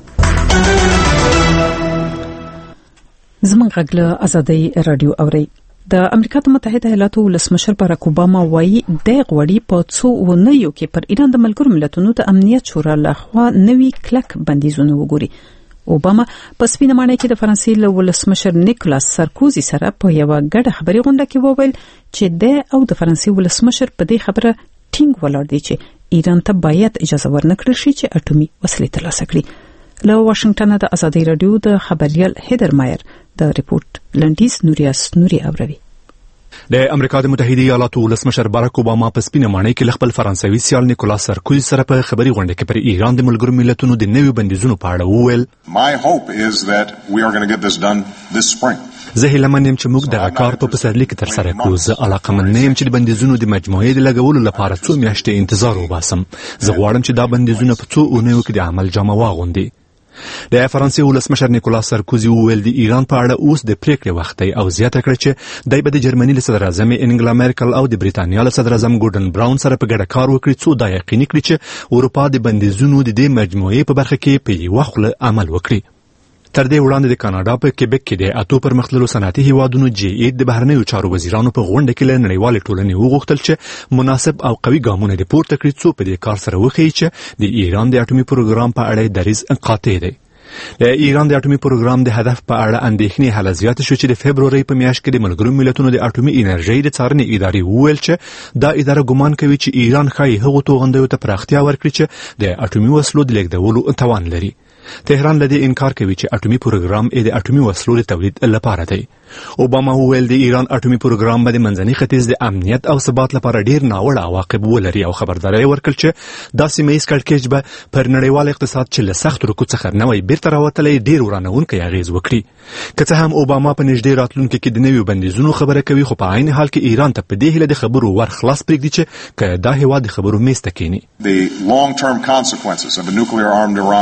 Speaker 2: زموږ غږ له آزادۍ راډیو اوري. د امریکا د متحده ایالاتو ولسمشر باراک اوباما وايي د غوړی په څو ونیو کې پر ایران د ملګرو ملتونو د امنیت شورا لخوا نوي کلک بندیزونه وګوري. اوباما په سپینه ماڼۍ کې د فرانسې له ولسمشر نیکولاس سارکوزي سره په یو غټه خبري غونډه کې وویل چې د او د فرانسې ولسمشر په دې خبره ټینګ ولاړ دي چې ایران ته باید اجازه ورنکړل شي چې اټومي وسلې ترلاسه کړي. له واشنگټن د آزادۍ راډیو د خبريال هیدر مایر د ریپورت لنډیز نوریاس نوري اوروي.
Speaker 20: د امریکا د متحده ایالاتو ولسمشر باراک اوباما په سپینه ماڼۍ کې خپل فرانسوي سیال نیکولاس سارکوزي سره په خبري غونډه کې پر ایران د ملګرو ملتونو د نویو بندیزونو په اړه وویل.
Speaker 5: My hope is that we are going to get this done this spring.
Speaker 20: زه هیله من یم چې موږ دغه کار په پسرلي کې ترسره کړو. زه علاقمند نه یم چې د بندیزونو د مجموعې د لګولو لپاره څو میاشتې انتظار وباسم. زه غواړم چې دا بندیزونه په څو اونیو کې د عمل جامه واغوندي. د فرانسې ولسمشر نیکولاس سارکوزي وویل د ایران په اړه اوس د پریکړې وخت دی او زیاته کړه چې دای به د جرمني له صدر اعظم انګلا مارکل او د بریتانیا له صدر اعظم ګوردن براون سره په ګډه کار وکړي څو دا یقیني کړي چې اروپا د بندیزونو د دې مجموعې په برخه کې په یوه خوله عمل وکړي. تر دې وړاندې د کاناډا په کیبک کې د اتو پرمختللو صنعتي هیوادونو G8 د بهرنیو چارو وزیرانو په غونډه کې له نړیوالې ټولنې وغوښتل چې مناسب او قوي ګامونه د پورته کړي څو په دې کار سره وښیي چې د ایران د اټومي پروګرام په اړه دریځ قاطع دی. د ایران د اټومي پروګرام د هدف په اړه اندېښنې حاله زیاته شو چې د فبرورۍ په میاشت کې د ملګرو ملتونو د اټومي انرژۍ د څارنې ادارې وویل چې دا اداره ګمان کوي چې ایران ښایي هغو توغندیو ته پراختیا ورکړي چې د اټومي وسلو د لیږدولو توان لري. تهران له دې انکار کوي چې اټومي پروګرام د اټومي وسلو د تولید لپاره دی. اوباما وویل د ایران اټومي پروګرام به د منځني ختیځ د امنیت او ثبات لپاره ډیر ناوړه عواقب ولري او خبرداری ورکړ چې دا سیمه ییز کړکېچ به پر نړیوال اقتصاد چې له سخت رکود څخه نوی بیرته راوتلی ډیر ورانونکی اغیز وکړي. که څه هم اوباما په نږدې راتلونکي کې د نویو بندیزونو خبره کوي، خو په عین حال کې ایران ته په دې هیله د خبرو ور خلاص پرېږدي چې که دا هیواد د خبرو میز ته کینی.
Speaker 5: The long-term consequences of a nuclear-armed Iran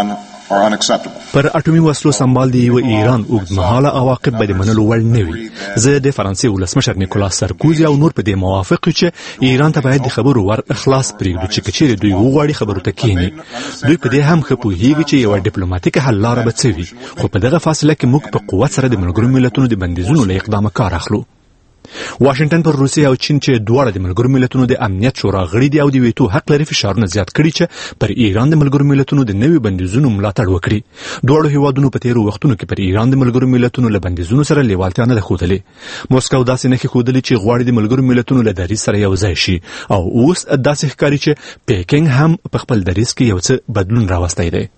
Speaker 5: are unacceptable.
Speaker 20: پر اټومي وسلو سمبال دی و ایران اوږدمهاله عواقب به د منلو وړ نه وي. زه د فرانسې ولسمشر نیکولاس سرکوزي او نور په دې موافق چې ایران ته باید د خبرو ور اخلاص پرېږدو چې کچېرې دوی وغواړي خبرو ته کښیني. دوی په دې هم ښه پوهېږي چې یوه ډیپلوماتیکه حل لاره به څه وي، خو په دغه فاصله کې موږ په قوت سره د ملګرو ملتونو د بندیزونو له اقدامه کار اخلو. واشنگټن پر روسیې او چین چې دواړه د ملګرو ملتونو د امنیت شورا غړي دي او د ویټو حق لري فشارونه زیات کړي چې پر ایران د ملګرو ملتونو د نوي بندیزونو ملاتړ وکړي. دواړو هیوادونو په تیرو وختونو کې پر ایران د ملګرو ملتونو له بندیزونو سره لیوالتیا نه ده ښودلې. موسکو داسې نښې ښودلې چې غواړي د ملګرو ملتونو له دریځ سره یو ځای شي او اوس داسې ښکاري چې پیکینګ هم په خپل دریځ کې یو څه بدلون راوستی دی.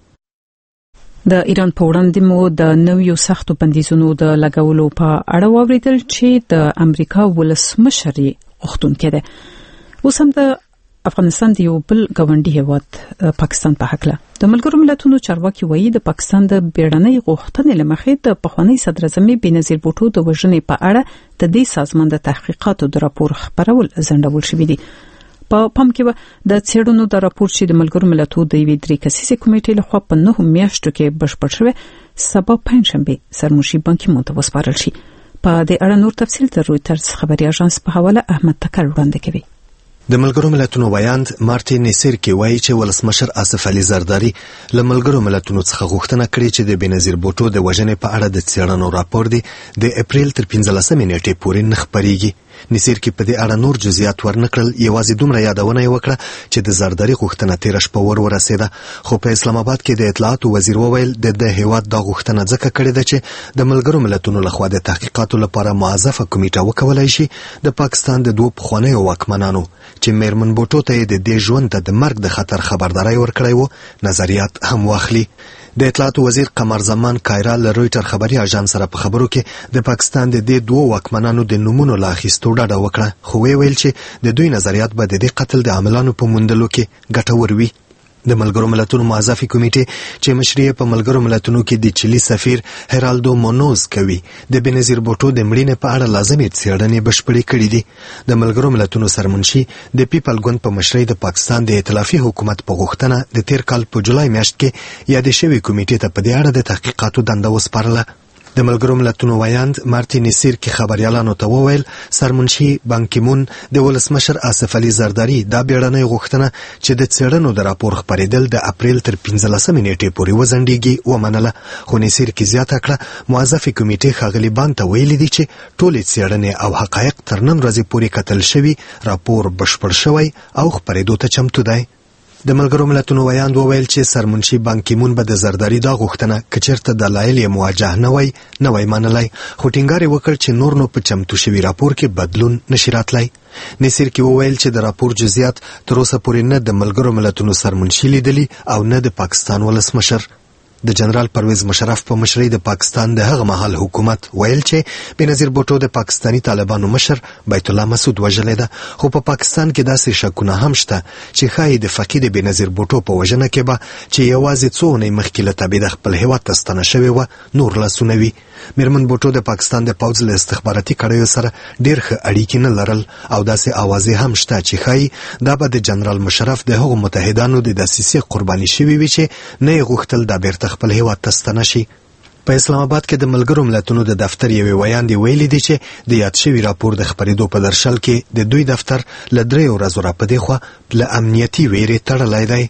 Speaker 2: د ایران په وړاندې مو د نویو سختو بندیزونو د لګولو په اړه واوریدل چې د امریکا ولسمشر غوښتونکی دی. اوس هم د افغانستان د یو بل ګاونډي هیواد پاکستان په هکله د ملګرو ملتونو چارواکي وایي د پاکستان د بیړنۍ غوښتنې له مخې د پخوانی صدر اعظم بېنظیر بوټو د وژنې په اړه د دې سازمان د تحقیقاتو د راپور خپرول ځنډول شوي دي. په پام کې د څېړنو د راپور چې د ملګرو ملتونو د یوې 3 کسیزې کمیټې لخوا په 9 میاشتو کې بشپړ شوی سبا پنځشنبه سرمنشي بانکي مون ته وسپارل شي. په دې اړه نور تفصیل د رویټرز خبري اژانس په حواله احمد تکل وړاندې کوي.
Speaker 11: د ملګرو ملتونو ویاند مارټین نیسرکی وایي چې ولسمشر آصف علي زرداری له ملګرو ملتونو څخه غوښتنه کړې چې د بېنظیر بوټو د وژنې په اړه د څېړنو راپور دی د اپریل تر 15 نیټې پورې نه خپرېږي. نیسرکی په دې اړه نور جزئیات ورنکړل، یوازې دومره یادونه یې وکړه چې د زرداری غوښتنه تېره شپه ورسېده، خو په اسلام آباد کې د اطلاعاتو وزیر وویل د هیواد دا غوښتنه ځکه کړې ده چې د ملګرو ملتونو لخوا د تحقیقاتو لپاره موظفه کمیټه وکولای شي د پاکستان د دوه پخوانیو واکمنانو چې میرمن بوټو ته د دې ژوند ته د مرګ د خطر خبرداري ورکړی و نظریات هم واخلي. د اطلاعاتو وزیر قمر زمان کایرا له رویټر خبري اژانس سره په خبرو کې د پاکستان د دې دوه واکمنانو د نومونو لا اخیستو ډاډه وکړه، خو ویل چې د دوی نظریات به د دې قتل د عاملانو په موندلو کې ګټور وي. د ملګرو ملتونو موظفه کمیټې چې مشري په ملګرو ملتونو کې د چيلي سفیر هرالدو مونوز کوي د بېنظیر بوټو د مړینې په اړه لازمي څېړنې بشپړې کړې دي. د ملګرو ملتونو سرمنشي د پیپل ګوند په مشرۍ د پاکستان د ائتلافي حکومت په غوښتنه د تیر کال په جولای میاشت کې یادې شوې کمیټې ته په دې اړه د تحقیقاتو دنده وسپارله. د ملګرو ملتونو ویاند مارټین نیسرکی خبريالانو ته وویل سرمنشي بانکي مون د ولسمشر آصف علي زرداری دا بیړنۍ غوښتنه چې د څېړنو د راپور خپرېدل د اپریل تر 15 نیټې پورې وځنډېږي ومنله، خو نیسرکی زیاته کړه موظفه کمیټې ښاغلي بان ته ویلي دي چې ټولې څېړنې او حقایق تر نن ورځې پورې کتل شوي، راپور بشپړ شوی او خپرېدو ته چمتو دی. د ملګرو ملتونو ویاند وویل چې سرمنشي بانکي مون به د زرداری دا غوښتنه کچرته دلایل یې مواجه نه وای منلای، خو ټینګار وکړ چې نور نو په چمتو شوی راپور کې بدلون نشي راتلای. نیسرکی وویل چې د راپور جزئیات تر اوسه پورې نه د ملګرو ملتونو سرمنشي لیدلی او نه د پاکستان ولسمشر. د جنرال پرویز مشرف په مشرۍ د پاکستان د هغه مهال حکومت ویل چې بېنظیر بوټو د پاکستانی طالبانو مشر بیت الله مسعود وژلی ده، خو په پاکستان کې داسې شکونه هم شته چې ښایي د فقید بېنظیر بوټو په وژنه کې به چې یوازې څو اونۍ مخکې له تبعید خپل هیواد ته ستنه شوې وه نور لاسونه وي. میرمن بوټو د پاکستان د پوځ له استخباراتي کړیو سره ډېر ښه اړیکې نه لرل او داسې اوازې هم شته چې ښایي دا به د جنرال مشرف د هغو متحدانو د دسیسې قرباني شوي وي چې نه یې غوښتل دا بیرته خپل هیواد ته ستنه شي. په اسلام آباد کې د ملګرو ملتونو د دفتر یوې ویاندې ویلي دي چې د یاد شوي راپور د خپرېدو په درشل کې د دوی دفتر له 3 ورځو راپدې خوا له امنیتي ویرې تړلی دی.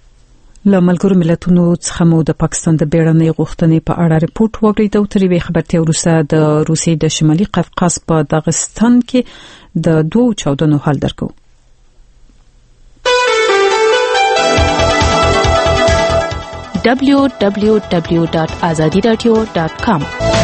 Speaker 2: له ملګرو ملتونو څخه مو د پاکستان د بیړنۍ غوښتنې په اړه ریپورت واورېد او تر یوې خبرتیا وروسته د روسیې د شمالي قفقاز په داغستان کې د 2 چاودنو حال درکو.
Speaker 12: www.azadiradio.com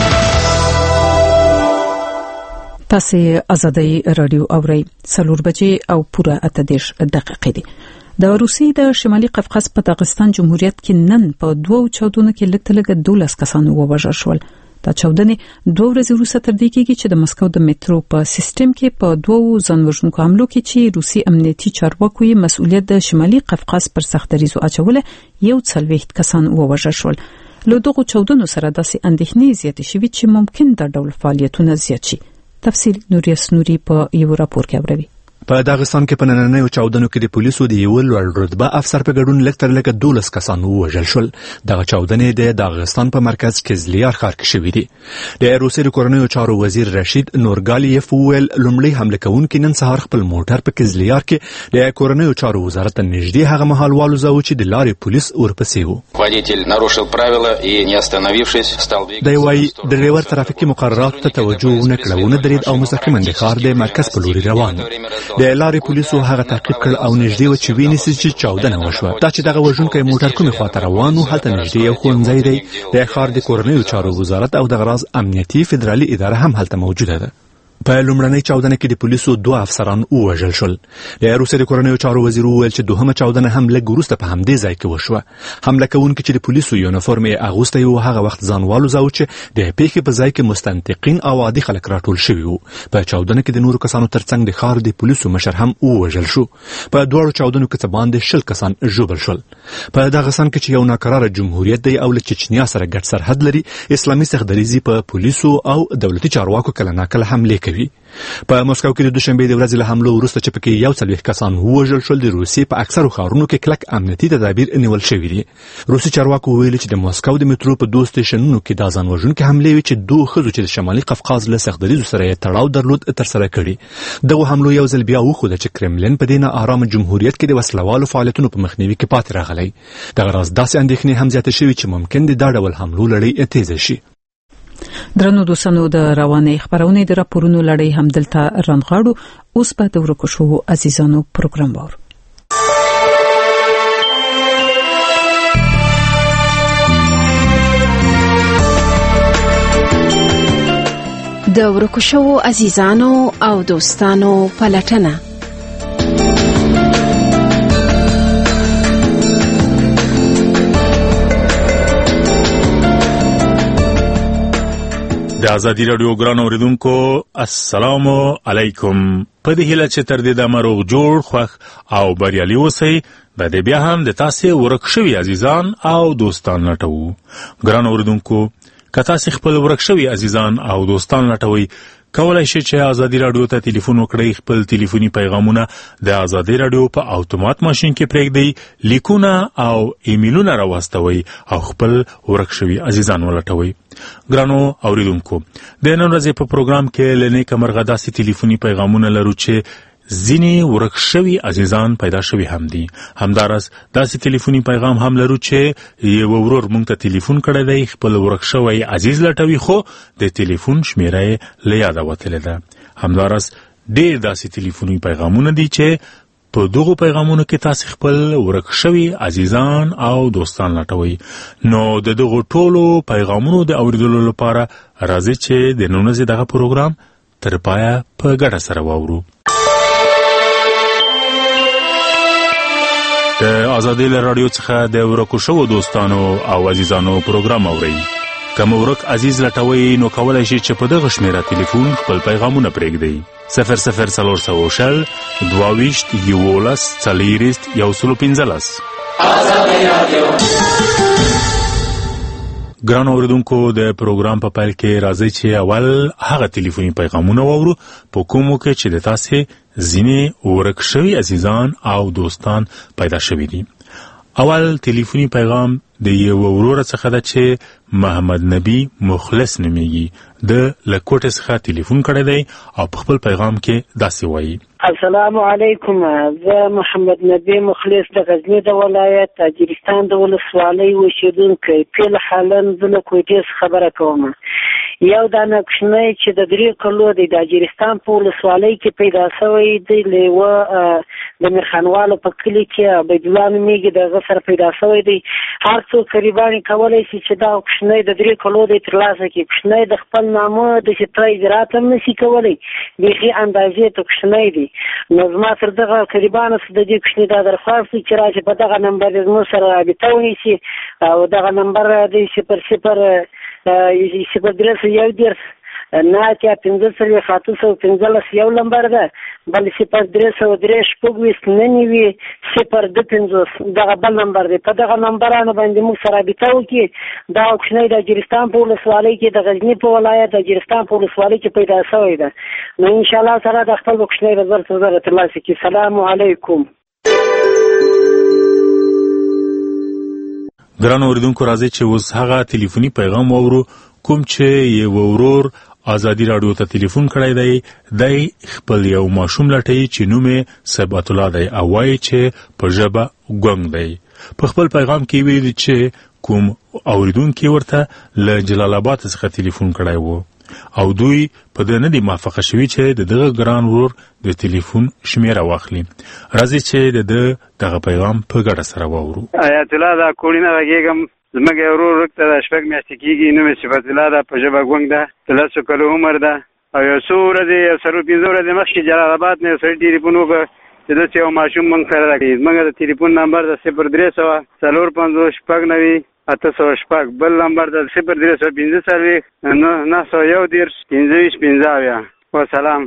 Speaker 2: تاسو آزادۍ رادیو اورئ 4 بجې او پوره 8 دقیقې دي. د روسیې د شمالي قفقاز په داغستان جمهوریت کې نن په 2 چاودنو کې لږ 12 کسان ووژل شول. دا چاودنې 2 ورځې وروسته تر دې کېږي چې د مسکو د میټرو په سیستم کې په 2 ځانوژونکو حملو کې چې روسي امنیتي چارواکو یې مسؤلیت د شمالي قفقاز پر سختدریزو اچوله 40 کسان ووژل شول. له دغو چاودنو سره داسې اندېښنې زیاتې شوې چې ممکن دا ډول فعالیتونه زیات شي. تفصیل نوریس نوري په یو راپور کې اوري.
Speaker 20: په داغستان کې په نننیو چاودنو کې د پولیسو د یو لوړ رتبه افسر په ګډون لږ تر لږه 12 کسان ووژل شول. دغه چاودنې د داغستان په مرکز کزلیار ښار کې شوې دي. د روسیې د کورنیو چارو وزیر رشید نورګالیف وویل لومړی حمله کوونکي نن سهار خپل موټر په کزلیار کې د کورنیو چارو وزارت ته نږدې هغه مهال والوزاوه چې د لارې پولیس ورپسې وو. دی وایي ډریور ترافیکي مقرراتو ته توجه ونه کړه، ونه درېد او مستقیما د ښار د مرکز په لوري روان و. د لارې پولیسو هغه تعقیب کړ او نږدې و چې ویني چې چاودنه وشوه. دا چې دغه وژونکی موټر کومې خواته روان و هلته نږدې یو ښوونځی دی. د ښار د کورنیو چارو وزارت او دغه راز امنیتي فدرالي اداره هم هلته موجوده ده. په لومړنۍ چاودنه کې د پولیسو 2 افسران ووژل شول. د روسیې د کورنیو چارو وزیر وویل چې دوهمه چاودنه هم لږ وروسته په همدې ځای کې وشوه. حمله کوونکي چې د پولیسو یونیفورم یې اغوستی و هغه وخت ځان والوزاوه چې د پیښې په ځای کې مستنطقین او عادي خلک راټول شوي وو. په چاودنه کې د نورو کسانو ترڅنګ د ښار د پولیسو مشر هم ووژل شو. په دواړو چاودنو کې څه باندې 20 کسان ژوبل شول. په داغستان کې چې یو ناکراره جمهوریت دی او له چچنیا سره ګډ سرحد لري، اسلامي سختدریزي په پولیسو او دولتي چارواکو کله ناکله حمله کوي. په مسکو کې د دوشنبه د ورځې له حملو وروسته چې پکې 41 کسان ووژل شول، د روسیې په اکثرو ښارونو کې کلک امنیتي تدابیر نیول شوي دي. روسي چارواکو ویلي چې د مسکو د میټرو په 2 سټیشنونو کې د ځان وژونکي حملې وي چې 2 ښځو چې د شمالي قفقاز له سختدریزو سره یې تړاو درلود ترسره کړي. دغه حملو یو ځل بیا وښوده چې کرملین په دې ناارامه جمهوریت کې د وسلوالو فعالیتونو په مخنیوي کې پاتې راغلی. دغه راز داسې اندېښنې هم زیاتې شوي چې ممکن د دا ډول حملو لړۍ تیزه شي.
Speaker 2: درنو دوستانو د رواني خبرونه د راپورونو لړۍ هم دلته رانغاړو. اوس په د ورکو شو عزیزانو پروګرام وور.
Speaker 4: د ورکو شو عزیزانو او دوستانو پلټنه.
Speaker 21: د ازادي رادیو ګران اوریدونکو السلام علیکم. په دې هیله چې تر دې د مروغ جوړ خوښ او بریالي اوسئ. د دې بیا هم د تاسې ورک شوي عزیزان او دوستان لټوو. ګران اوریدونکو که تاسې خپل ورک شوي عزیزان او دوستان لټوئ، کولای شئ چې ازادي رادیو ته ټلیفون وکړئ. خپل ټلیفوني پیغامونه د ازادي رادیو په اتومات ماشین کې پرېږدئ، لیکونه او ایمیلونه راواستوئ او خپل ورک شوي عزیزان ولټوئ. ګرانو اوریدونکو د نن ورځې په پروګرام کې له نیکه مرغه داسې ټلیفوني پیغامونه لرو چې ځینې ورک شوي عزیزان پیدا شوي هم دي. همداراز داسې ټلیفوني پیغام هم لرو چې یو ورور موږ ته ټلیفون کړی دی، خپل ورک شوی عزیز لټوي خو د ټلیفون شمیره یې له یاده وتلې ده. همداراز ډېر داسې ټلیفوني پیغامونه دي چې په دغو پیغامونو کې تاسې خپل ورک شوي عزیزان او دوستان لټوئ. نو د دغو ټولو پیغامونو د اوریدلو لپاره راځئ چې د نن ورځې دغه پروګرام تر پایه په ګډه سره واورو. د ازادي رادیو څخه د ورکو شوو دوستانو او عزیزانو پروګرام اورئ. که مو ورک عزیز لټوئ نو کولی شئ چې په دغه شمیره ټلیفون خپل پیغامونه پرېږدئ. 00400 22 11 40 115. ازادي رادیو. ګران اوریدونکو د پروګرام په پیل کې راځئ چې اول هغه ټلیفوني پیغامونه واورو په کومو کې چې د تاسې ځینې ورک شوي عزیزان او دوستان پیدا شوي دي. اول ټلیفوني پیغام د یو ورور څخه ده چې محمد نبی مخلص نومیږي. د لکوټ څخه ټلیفون کړی دی او په خپل پیغام کې داسې وایي:
Speaker 22: السلام علیکم. زه محمد نبی مخلص د غزنی د ولایت تاجرستان د ولسوالۍ اوسیدونکی. فعل حالا زه له کوټې خبره کوم. یو دانه کوچنی چې د 3 کلو د تاجرستان په ولسوالۍ کې پیدا شوی دی، لیوه د میرخانوالو په کلي کې عبید الله نومیږي، دغه سره پیدا شوی دی. هر څوک قریبان کولی شي چې دا کوچنی د 3 کلو دی ترلاسه کړي. کوچنی د خپل نامه د شتای اجرات هم نشي کولی، بیخي اندازې ته کوچنی دی. نو زما تر دغه قریبانو سره د دې کوچني دا درخواست دی چې راشي په دغه نمبر زموږ سره رابطه ونیسي او دغه نمبر دی 00 0 1 10 ناتیا 1515 یو نمبر ده بل 0303 شپږ 99 025 دغه بل نمبر دی. په دغه نمبرانو باندې موږ سره رابطه وکړي. دا کوچنی د اجرستان په ولسوالۍ کې د غزنی په ولایت د اجرستان په ولسوالۍ کې پیدا شوی ده. نو ان شاء الله سره د خپل کوچنی رضایت سره ترلاسه کړي. السلام علیکم.
Speaker 21: ګران اوریدونکو راځي چې اوس هغه ټلیفوني پیغام واورو کوم چې یو ورور ازادي رادیو ته ټلیفون کړی دی خپل یو ماشوم لټوي چې نوم یې ثبات الله دی او وایي چې په ژبه ګونګ دی. په خپل پیغام کې ویلي چې کوم اوریدونکي ورته له جلال آباد څخه ټلیفون کړی وو او دوی په دې نه دي موافقه شوي چې دغه ګران ورور د ټلیفون شمیره واخلي. راځي چې دغه پیغام په ګډه سره واورو.
Speaker 1: آیت الله دا کوړینه راګم زموږ ورور رکته د شپږ میاشتې کېږي. نوم یې صفت الله ده، په ژبه ګونګ ده، 13 کلو عمر ده او یو څو ورځې یو 15 ورځې مخکې جلال آباد نه یو سړي ټلیفون وکړ چې داسې یو ماشوم موږ سره راکړي. زموږ د ټلیفون نمبر د 0300 450 شپږ 806 بل نمبر د 0345 901 15 وسلام.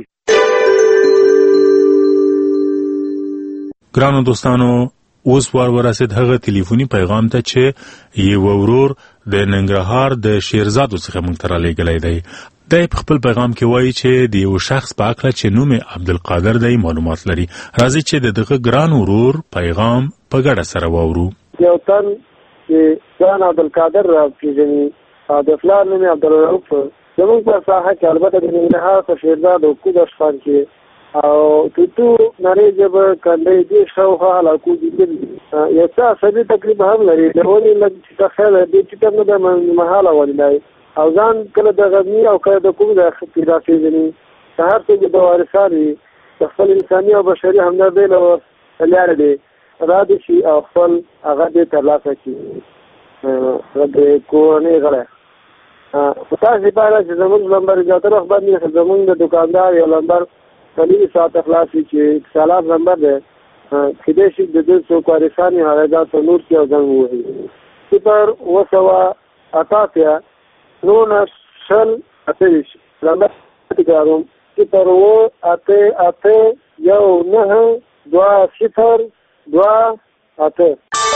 Speaker 21: ګرانو دوستانو اوس ورسید هغه ټلیفوني پیغام ته چې یو ورور د ننګرهار د شیرزادو څخه موږ ته رالیږلی دی. دی په خپل پیغام کې وایي چې د یو شخص په اړه چې نوم یې عبدالقادر دی معلومات لري. راځي چې دغه ګران ورور پیغام په ګډه سره واورو.
Speaker 3: یو تن چې ځان عبدالقادر راپېژني او د پلار نوم یې عبدالرؤف زموږ په ساحه کې البته د ننګرهار په شیرزاد او کودشخان کې او توتو نړۍ ژبه کنډۍ دې شاوخوا علاقو کې یو څه عصبي تقریب هم لري. د ونې لږ چې خیر دې چې نه د محاله ولای او ځان کله د غزني او کله د کوم ځای څخه راپېژني. هر څوک د وارثان وي د خپل انساني او بشري همدردۍ له لارې دی را دي شي او خپل هغه دې ترلاسه کړي. د کورنۍ غړی په تاسې لپاره چې زموږ نمبر زیاتره وخت باندې زموږ د دوکاندار یو نمبر کلیدي ساعت خلاص وي چې اتصالات نمبر دی کیدای شي د دې څوک وارثان یې هغه دا په نور کې او زنګ ووهي 0 9 شل 28 نمبر تکراروم 0 8 یو 9 2 0 2 8.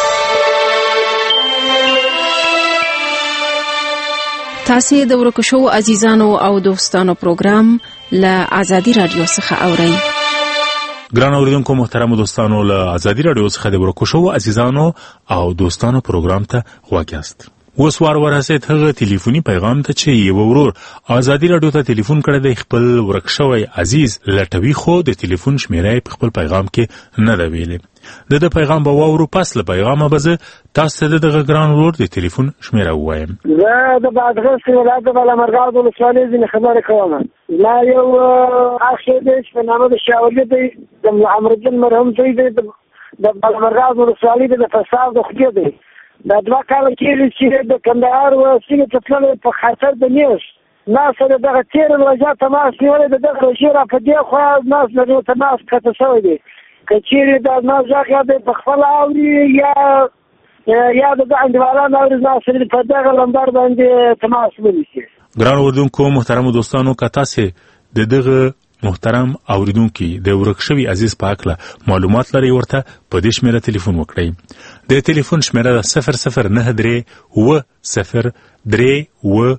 Speaker 4: تاسو د ورکو شو عزیزانو او دوستانو پروګرام له آزادی رادیو څخه اورئ.
Speaker 21: ګران اوریدونکو محترم دوستانو له آزادی رادیو څخه د ورکو شو عزیزانو او دوستانو پروګرام ته غواړئ یاست. اوس ورسید هغه ټلیفوني پیغام ته چې یو ورور آزادی رادیو ته ټلیفون کړی دی خپل ورک شوی عزیز لټوي خو د ټلیفون شمیره په خپل پیغام کې نه ده ویلې. د پیغام به واورو پس له پیغامه به زه تاسو ته دغه ګران ورور د ټلیفون شمیره ووایم.
Speaker 22: زه د بادغیس ولایت د بالامرغاب ولسوالۍ ځینې خبرې کوم. ما یو اخ دی چې په نامه د شاولي دی د عمرالدین مرحوم زوی دی د بالامرغاب ولسوالۍ د فساد د خدای دی. دا 2 کاله کېږي چې د کندهار سیمې ته تللی په خاطر د نیوز ناس د دغه تېر روژه تماس نیولی د دغه روژې را په دې خوا ناس د تماس کته شوی دی. که چیرې دا ناس غږ یا دی په خپله اوري یا د ده انډیوالان اوري ناس په دغه نمبر باندې تماس ونیسي.
Speaker 21: ګران اوریدونکو محترمو دوستانو که تاسې د دغه محترم اوریدونکي د ورک شوي عزیز په اړه معلومات لري ورته په دې شمیره ټلیفون وکړئ. د ټلیفون شمیره 0093 و0 3 و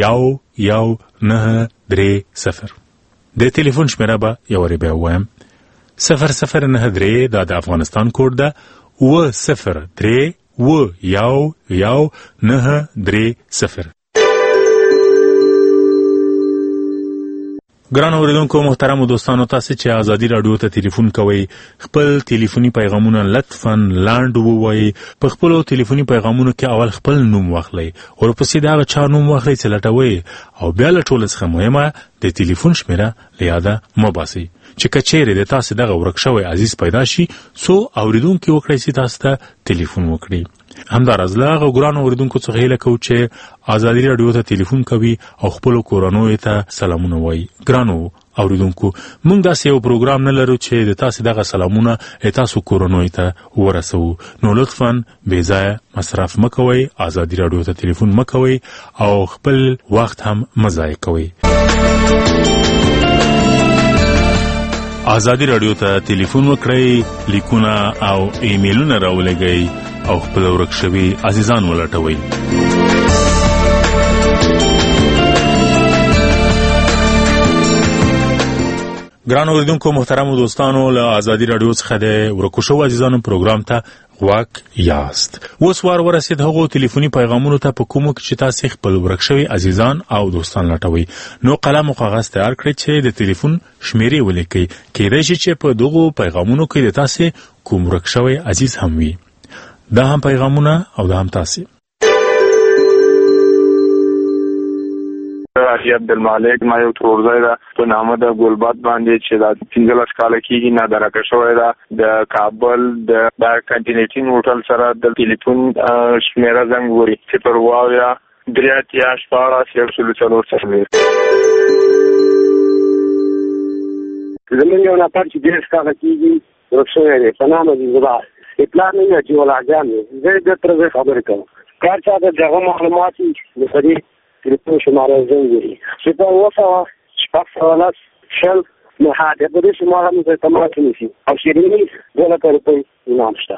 Speaker 21: 1 د ټلیفون شمیره به یو ری به وایم 0093 دا د افغانستان کوډ ده و0 3 و 1 ګران اوریدونکو محترمو دوستانو تاسو چې آزادی رادیو ته ټلیفون کوئ خپل ټلیفوني پیغامونه لطفاً لاند ووایئ. په خپلو ټلیفوني پیغامونو کې اول خپل نوم واخلئ ورپسې د هغه چا نوم واخلئ چې لټوئ او بیا له ټولو څخه مهمه د ټلیفون شمیره له یاده مه باسئ چې کچېره د تاسو دغه ورک شوی عزیز پیدا شي سو اوریدونکو وکړئ چې تاسو ته ټلیفون وکړي. همدارز له ګران اوریدونکو څخه هیله کوم چې آزادي رادیو ته ټلیفون کوي او خپل کورونو ته سلامونه وایي. ګرانو اوریدونکو موږ داسې یو پروګرام نه لرو چې د تاسو دغه سلامونه تاسو کورونو ته ورسوو. نو لطفاً بې ځایه مصرف مکوئ، آزادي رادیو ته ټلیفون مکوئ او خپل وخت هم مضایع کوئ. آزادي رادیو ته ټلیفون وکړئ، لیکونه او ایمیلونه راولېږئ او خپل ورک شوي عزیزان ولټوئ. ګران اوریدونکو محترم دوستانو، له آزادي رادیو څخه د ورکو شوو عزیزانو پروګرام ته غوږ یاست. اوس وار ورسید هغو ټلیفوني پیغامونو ته په کومو کې چې تاسو خپل ورک شوي عزیزان او دوستان لټوئ. نو قلم او کاغذ تیار کړئ چې د ټلیفون شمیرې ولیکئ. کېدای شي چې په دغو پیغامونو کې د تاسو کوم ورک شوی عزیز هم وي. دا هم پیغامونه او دا هم تاسو.
Speaker 19: علي عبدالمالک ما یو تورځای ده په نامه د ګلباد باندې چې دا 15 کال کېږي نه درکه شوی ده. د کابل د کنټینټین هوټل سره د ټلیفون شمیره زنګ وری 0 3 14 0
Speaker 3: زمونږ یو نفر چې 10 کال کېږي ورک شوی دی په نامه د زبار اطلاع نه لري چې ولاګان دی. زه د تر خبرې کوم کار چا د دغه معلومات د فري ټلیفون شماره زنګوري 0 شپږ شل نه هدا په دې شماره مې تماس نیسي او شیرینی دغه طرفه انعام شته.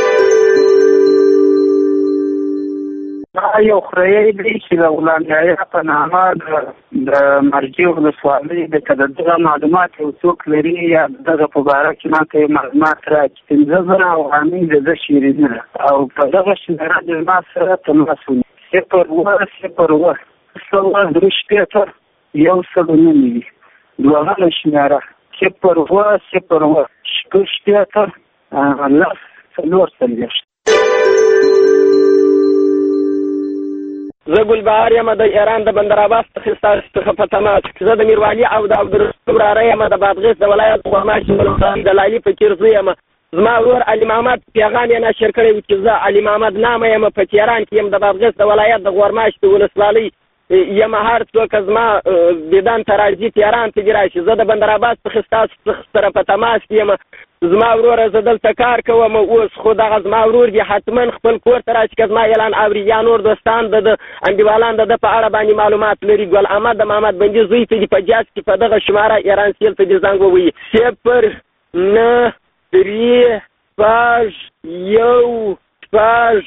Speaker 7: یو خریی دی چې د غلامۍ په نامه د مرجع ولسوالۍ د دغه معلومات یو څوک لري یا دغه په باره کې ماته یو معلومات راکړي. 15 افغانۍ د شیریني او په دغه شماره د ما سره تماس ونیسي 0 درش پیتر یو سلو نمی دوغل شمیره 0 شپش پیتر لس سلور سلیشت.
Speaker 9: زه ګلبهار یم د ایران د بندر عباس څخه په تماس. زه د میروالي او د عبدالرحیم وراره یم د بادغیس د ولایت غورماشي ولسوالۍ د لایلي فقیر زوی یم. زما ورور علي محمد پیغام یې نشر کړی و چې زه علي محمد نامه یم په تهران کې یم د بادغیس د ولایت د غورماشي ولسوالۍ یم. هر څوک زما دیدن ته راځي تهران ته راشي. زه د بندر عباس څخه ستاسو سره په تماس کې یم. زما ورور زه دلته کار کوم اوس خو دغه زما ورور دی حتما خپل کور ته راشي که زما اعلان اوري یا نور دوستان د انډیوالان د په اړه باندې معلومات لري. ګل احمد د محمد بندي زوی ته دی په جاز کې په دغه شماره ایران سیل ته دی زنګ ووي 0 3 5 1 5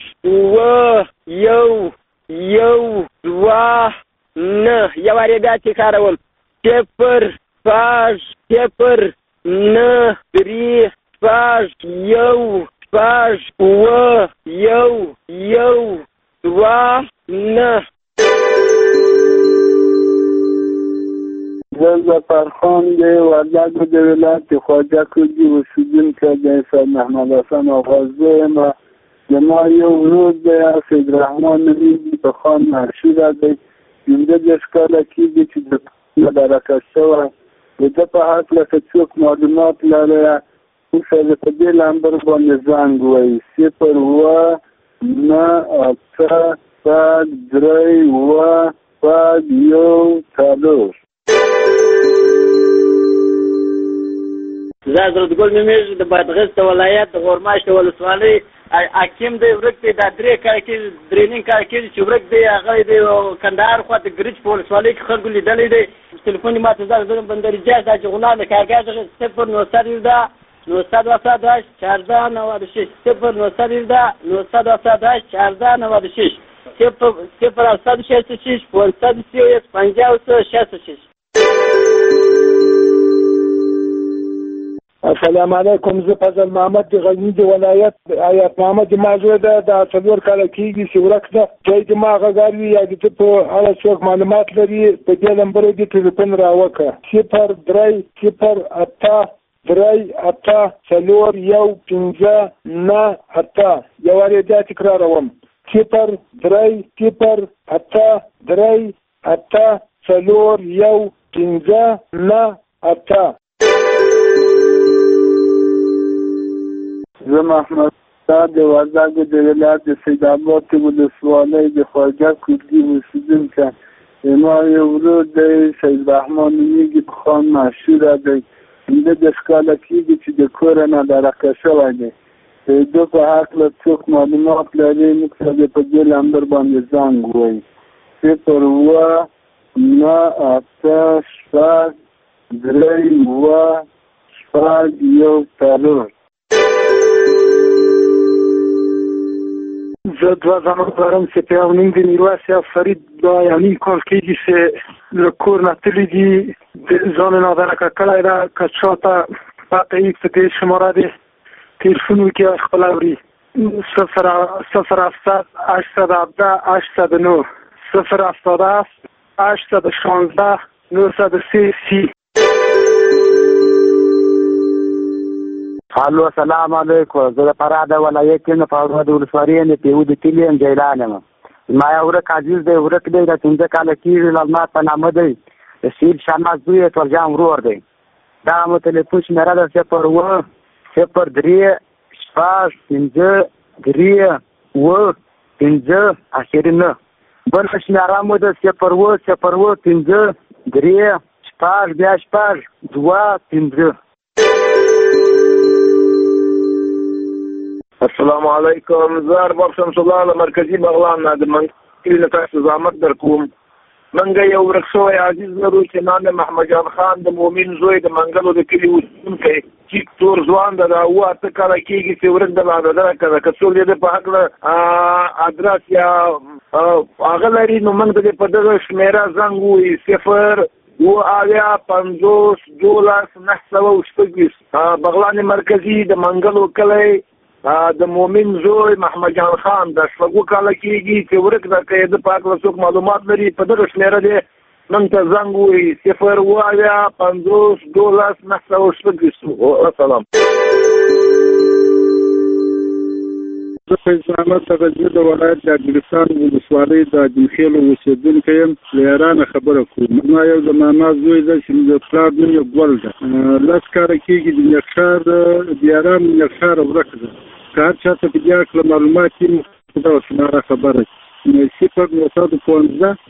Speaker 9: 1 1 2 9 یو واری بیا تکراروم 0 5 0 9 3 5 1 5 1 1 2 9.
Speaker 23: ظفرخان دی وردګ د ولایت خواجه کوجي اوسیدونکی د انسان محمد حسن آغازی ما زما یو ورور دی سید رحمان نومیږي په خان مرشد دی 15 کاله کېږي چې د درکه شوی د ده په هکله که څوک معلومات لري اوسه په دې لمبر باندې زنګ ووایي 0 9 8 3 1
Speaker 9: زه حضرتګل نومیږي د بادغیس د ولایت د غورماشي ولسوالۍ حکیم دی. ورک دی دا 3 کال کې درېنیم کال کې چې ورک دی هغه دی کندهار خوا د ګریج په ولسوالۍ کې خلکو لیدلی دی. ټلیفون یې ماته زنګ بندر جاز دا چې غلام د کارګر 0 917 14 96 0 917 14 96 0 766 536.
Speaker 23: السلام علیکم. زه فضل محمد د غزني د ولایت آیات محمد مازوی ده د 4 کال کېږي چې ورک ده. ځای د ما غږاروي یا د په اړه څوک معلومات لري په دې نمبر دې ټلیفون راوکړه 0 3 0 8 3 8 4 1 5 9 8. یو واری بیا تکراروم 0 3 0 8 3 8 4 1 5 9 8. زه محمد د وردګو د ولایت د سید آباد ولسوالۍ د خواجه کوردي اوسېدونکی ما یو ورور دی سید رحمان نومیږي پخوان مشهوره دی همده 10 کاله کېږي چې د کوره نه درکه شوی دی د ده په هکله څوک معلومات لري موږ ته دې په دې نمبر باندې زنګ ووایي 0
Speaker 3: زه 2 زامن لرم چې په یو نوم د میرویس یا فرید دا یو نیم کال کېږي چې له کور نه تللي دي ځان یې نادرکه کړی ده که چا ته پته وي په دې شماره دی تلیفون وکړي او خپله اوري 070 817 809 077 816 903
Speaker 8: الو السلام علیکم زه د فراه د ولایت یم په اوراد ولسوالۍ نه پیو د کلی ام جیلان یم ما یو ورک عزیز دی ورک دی د 15 کاله کېږي لمات په نامه دی د شیر شماس دوی ترجم ورور دی دا مو تلیفون شمیره ده 0 اخري نه بل شمیره مو ده 0
Speaker 19: السلام علیکم زه ارباب شمس الله له مرکزي بغلان نه د منګل نه تاسو زحمت در کوم منګه یو ورک شوی عزیز لرو چې نام محمد جان خان د مؤمن زوی د منګلو د کلی اوسېدونکی چې تور ځوان ده دا 8 کاله کېږي چې ورک د لاندې که څوک دې په هکله ادرس یا هغه لري نو موږ د په دغه شمیره زنګ ووایي 0 بغلان مرکزي د منګلو کلی د مؤمن زوی محمد جان خان د 2 کاله کېږي چې ورک ده که د پاک له څوک معلومات لري په دغه شمیره دی موږ ته زنګ ووایي 0 السلام
Speaker 23: زه فیض محمد غزني د ولایت د ګلستان ولسوالۍ د اجمخیل اوسېدونکی یم له ایرانه خبره کوم ما یو زمانه زوی ده چې د پلار نوم یې ګل ده 10 کاله کېږي د نښار د ایران نښار ورک ده که هر چا ته په دې هکله معلومات وي دغه شماره خبره 0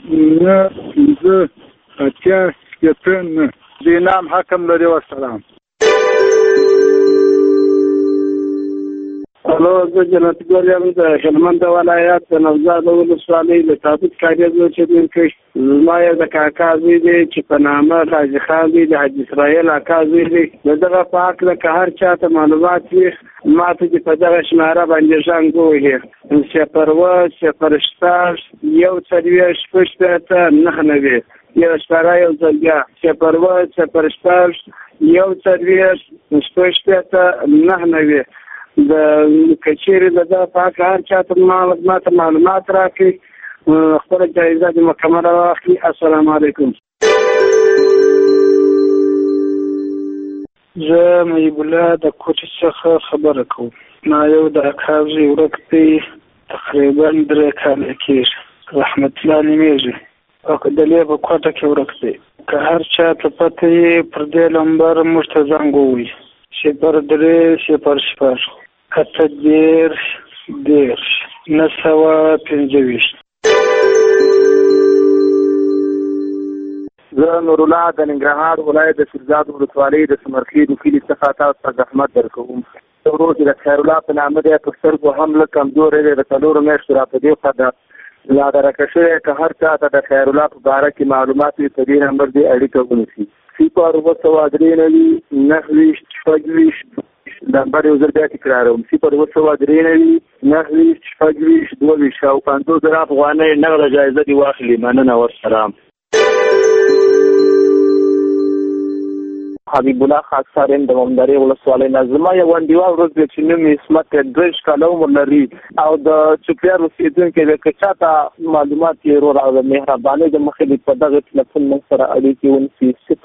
Speaker 23: د انعام حکم لري والسلام
Speaker 3: الو زه جنت ګل یم د هلمند ولایت د نوزاد ولسوالۍ د ثابت کاریز اوسېدونکی زما یو د کاکا زوی دی چې په نامه حاجي خان دی د حاجي اسرائیل اکا زوی دی د دغه په هکله که هر چا ته معلومات وي ما ته چې په دغه شماره باندې زنګ ووهي 0 د کچېرې د پاک هر چا ته معلومات راکړي خپله جایزه د مکمله واخلي السلام علیکم زه محیب الله د کوټې څخه خبره کوم ما یو د اکا زوی ورک دی تقریبا 3 کاله کېږي رحمت الله نومیږي او د لې په کوټه کې ورک دی که هر چا ته پته یې پر دې نمبر موږ ته زنګ ووایي 0
Speaker 8: زه نور الله د ننګرهار ولایت د شیرزاد ولسوالۍ د سمرخیلو کلي څخه تاسو ته زحمت درکوم ورور چې د خیرالله په نامه دی په سترګو هم لږ کمزوری دی د 4 میاشتو را په دې خوا ده لا درکه شوی که هر چا ته د خیرالله په باره کې معلومات وي په دې نمبر دې اړیکه ونیسي 0 نمبر یو ځل بیا تکراروم 0 او 50,000 افغانۍ نغده جایزه دې واخلي مننه والسلام حبیب الله خاک سارم د ممدري ولسوالۍ نه زما یو انډیوال ورځ دی چې نوم یې اسمت 2 کاله عمر لري او د چوپیار اوسېدونکی دی که چاته معلومات یې ورور او د مهربانۍ د مخې دې په دغه تلیفون موږ سره اړیکې ونیسي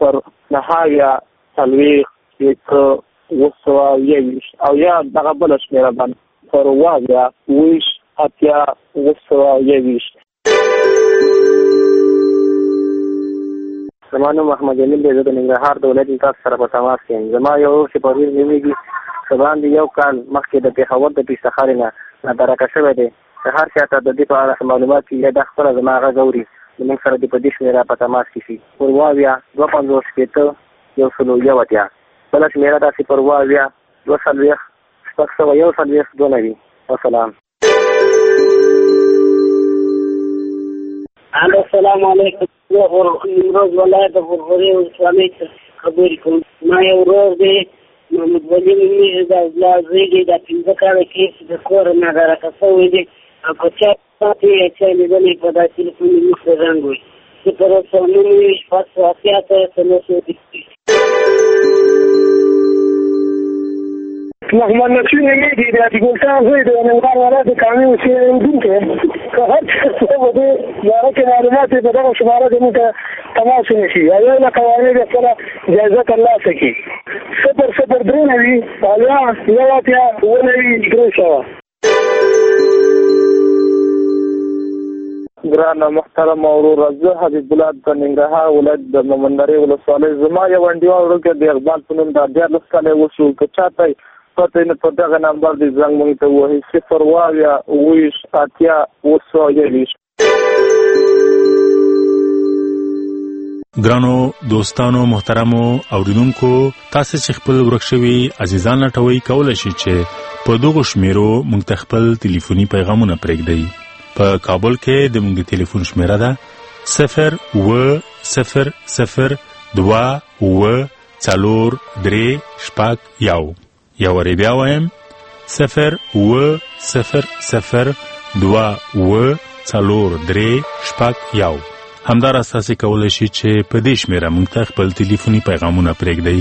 Speaker 8: 0 او یا دغه بله شمېره باندې 0 زما نوم محمد جمیل دی زه د ننګرهار د ولایت تاسو سره په تماس کې یم زما یو ورور چې پرویز نومیږي سبان دی یو کال مخکې د پیښور د پیښتخار نه درکه شوی دی. هر چاته د دې په اړه معلومات یا د خپل زما غږ اوري موږ سره د پدیش میرا په تماس کې شي. پرواویا 250 کې یو سلو یو اتیا بل میرا د پرواویا 240 240 والسلام.
Speaker 22: السلام علیکم. نیمروز ولایت د غورغوري ولسوالۍ خبرې کوم. ما یو ورور دی محمد ولی نومیږي د زیږې د 15 کاله کې د کور نه درکه شوی دی او که چا پاتې یې چا لیدلی په دا تلیفون یې مخ ته زنګ وي 079
Speaker 3: محمد نصیر نومیږي د ګلستان زوی د ننګرهار ولایت کامې اوسېدونکی که هر څه به دې باره کې معلومات یې په دغه شماره کې موږ ته تماس ونیسي او یو له قوانین یې خپله جایزه ترلاسه کړي 003 اویا یو اتیا 300.
Speaker 8: ګران محترم اورور زه حبیب الله د ننګرهار ولایت د مومندرې ولسوالۍ زما یو انډیوال ورکه د اقبال په نوم د 14 کاله وشو که چاته پته نه په دغه نمبر دی زنګ مونږ ته وایي 0
Speaker 21: ګرانو دوستانو محترمو اوریدونکو تاسو چې خپل ورکشوي عزیزان لټوي کولای شئ چې په دغه شمیرو مونږ ته خپل ټلیفوني پیغامونه پرېږدئ. په کابل کې د مونږ ټلیفون شمیره ده 0800243 یو ری بیا وایم 0800243 همدار اساسي کولای شي چې په دې شمیره مونږ ته خپل ټلیفوني پیغامونه پرېږدئ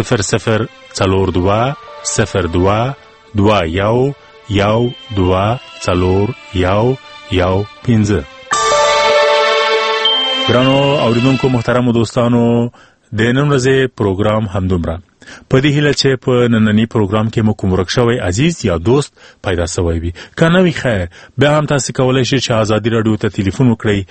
Speaker 21: 0022221 ګرانو اوریدونکو محترمو دوستانو د نن ورځې پروګرام همدومره. په دې هیله چې په نننی پروګرام کې مو کوم ورکشوي عزیز یا دوست پیدا شوی وي. که نه وي خیر بیا هم تاسو کولای شئ چې ازادي رادیو ته ټلیفون وکړئ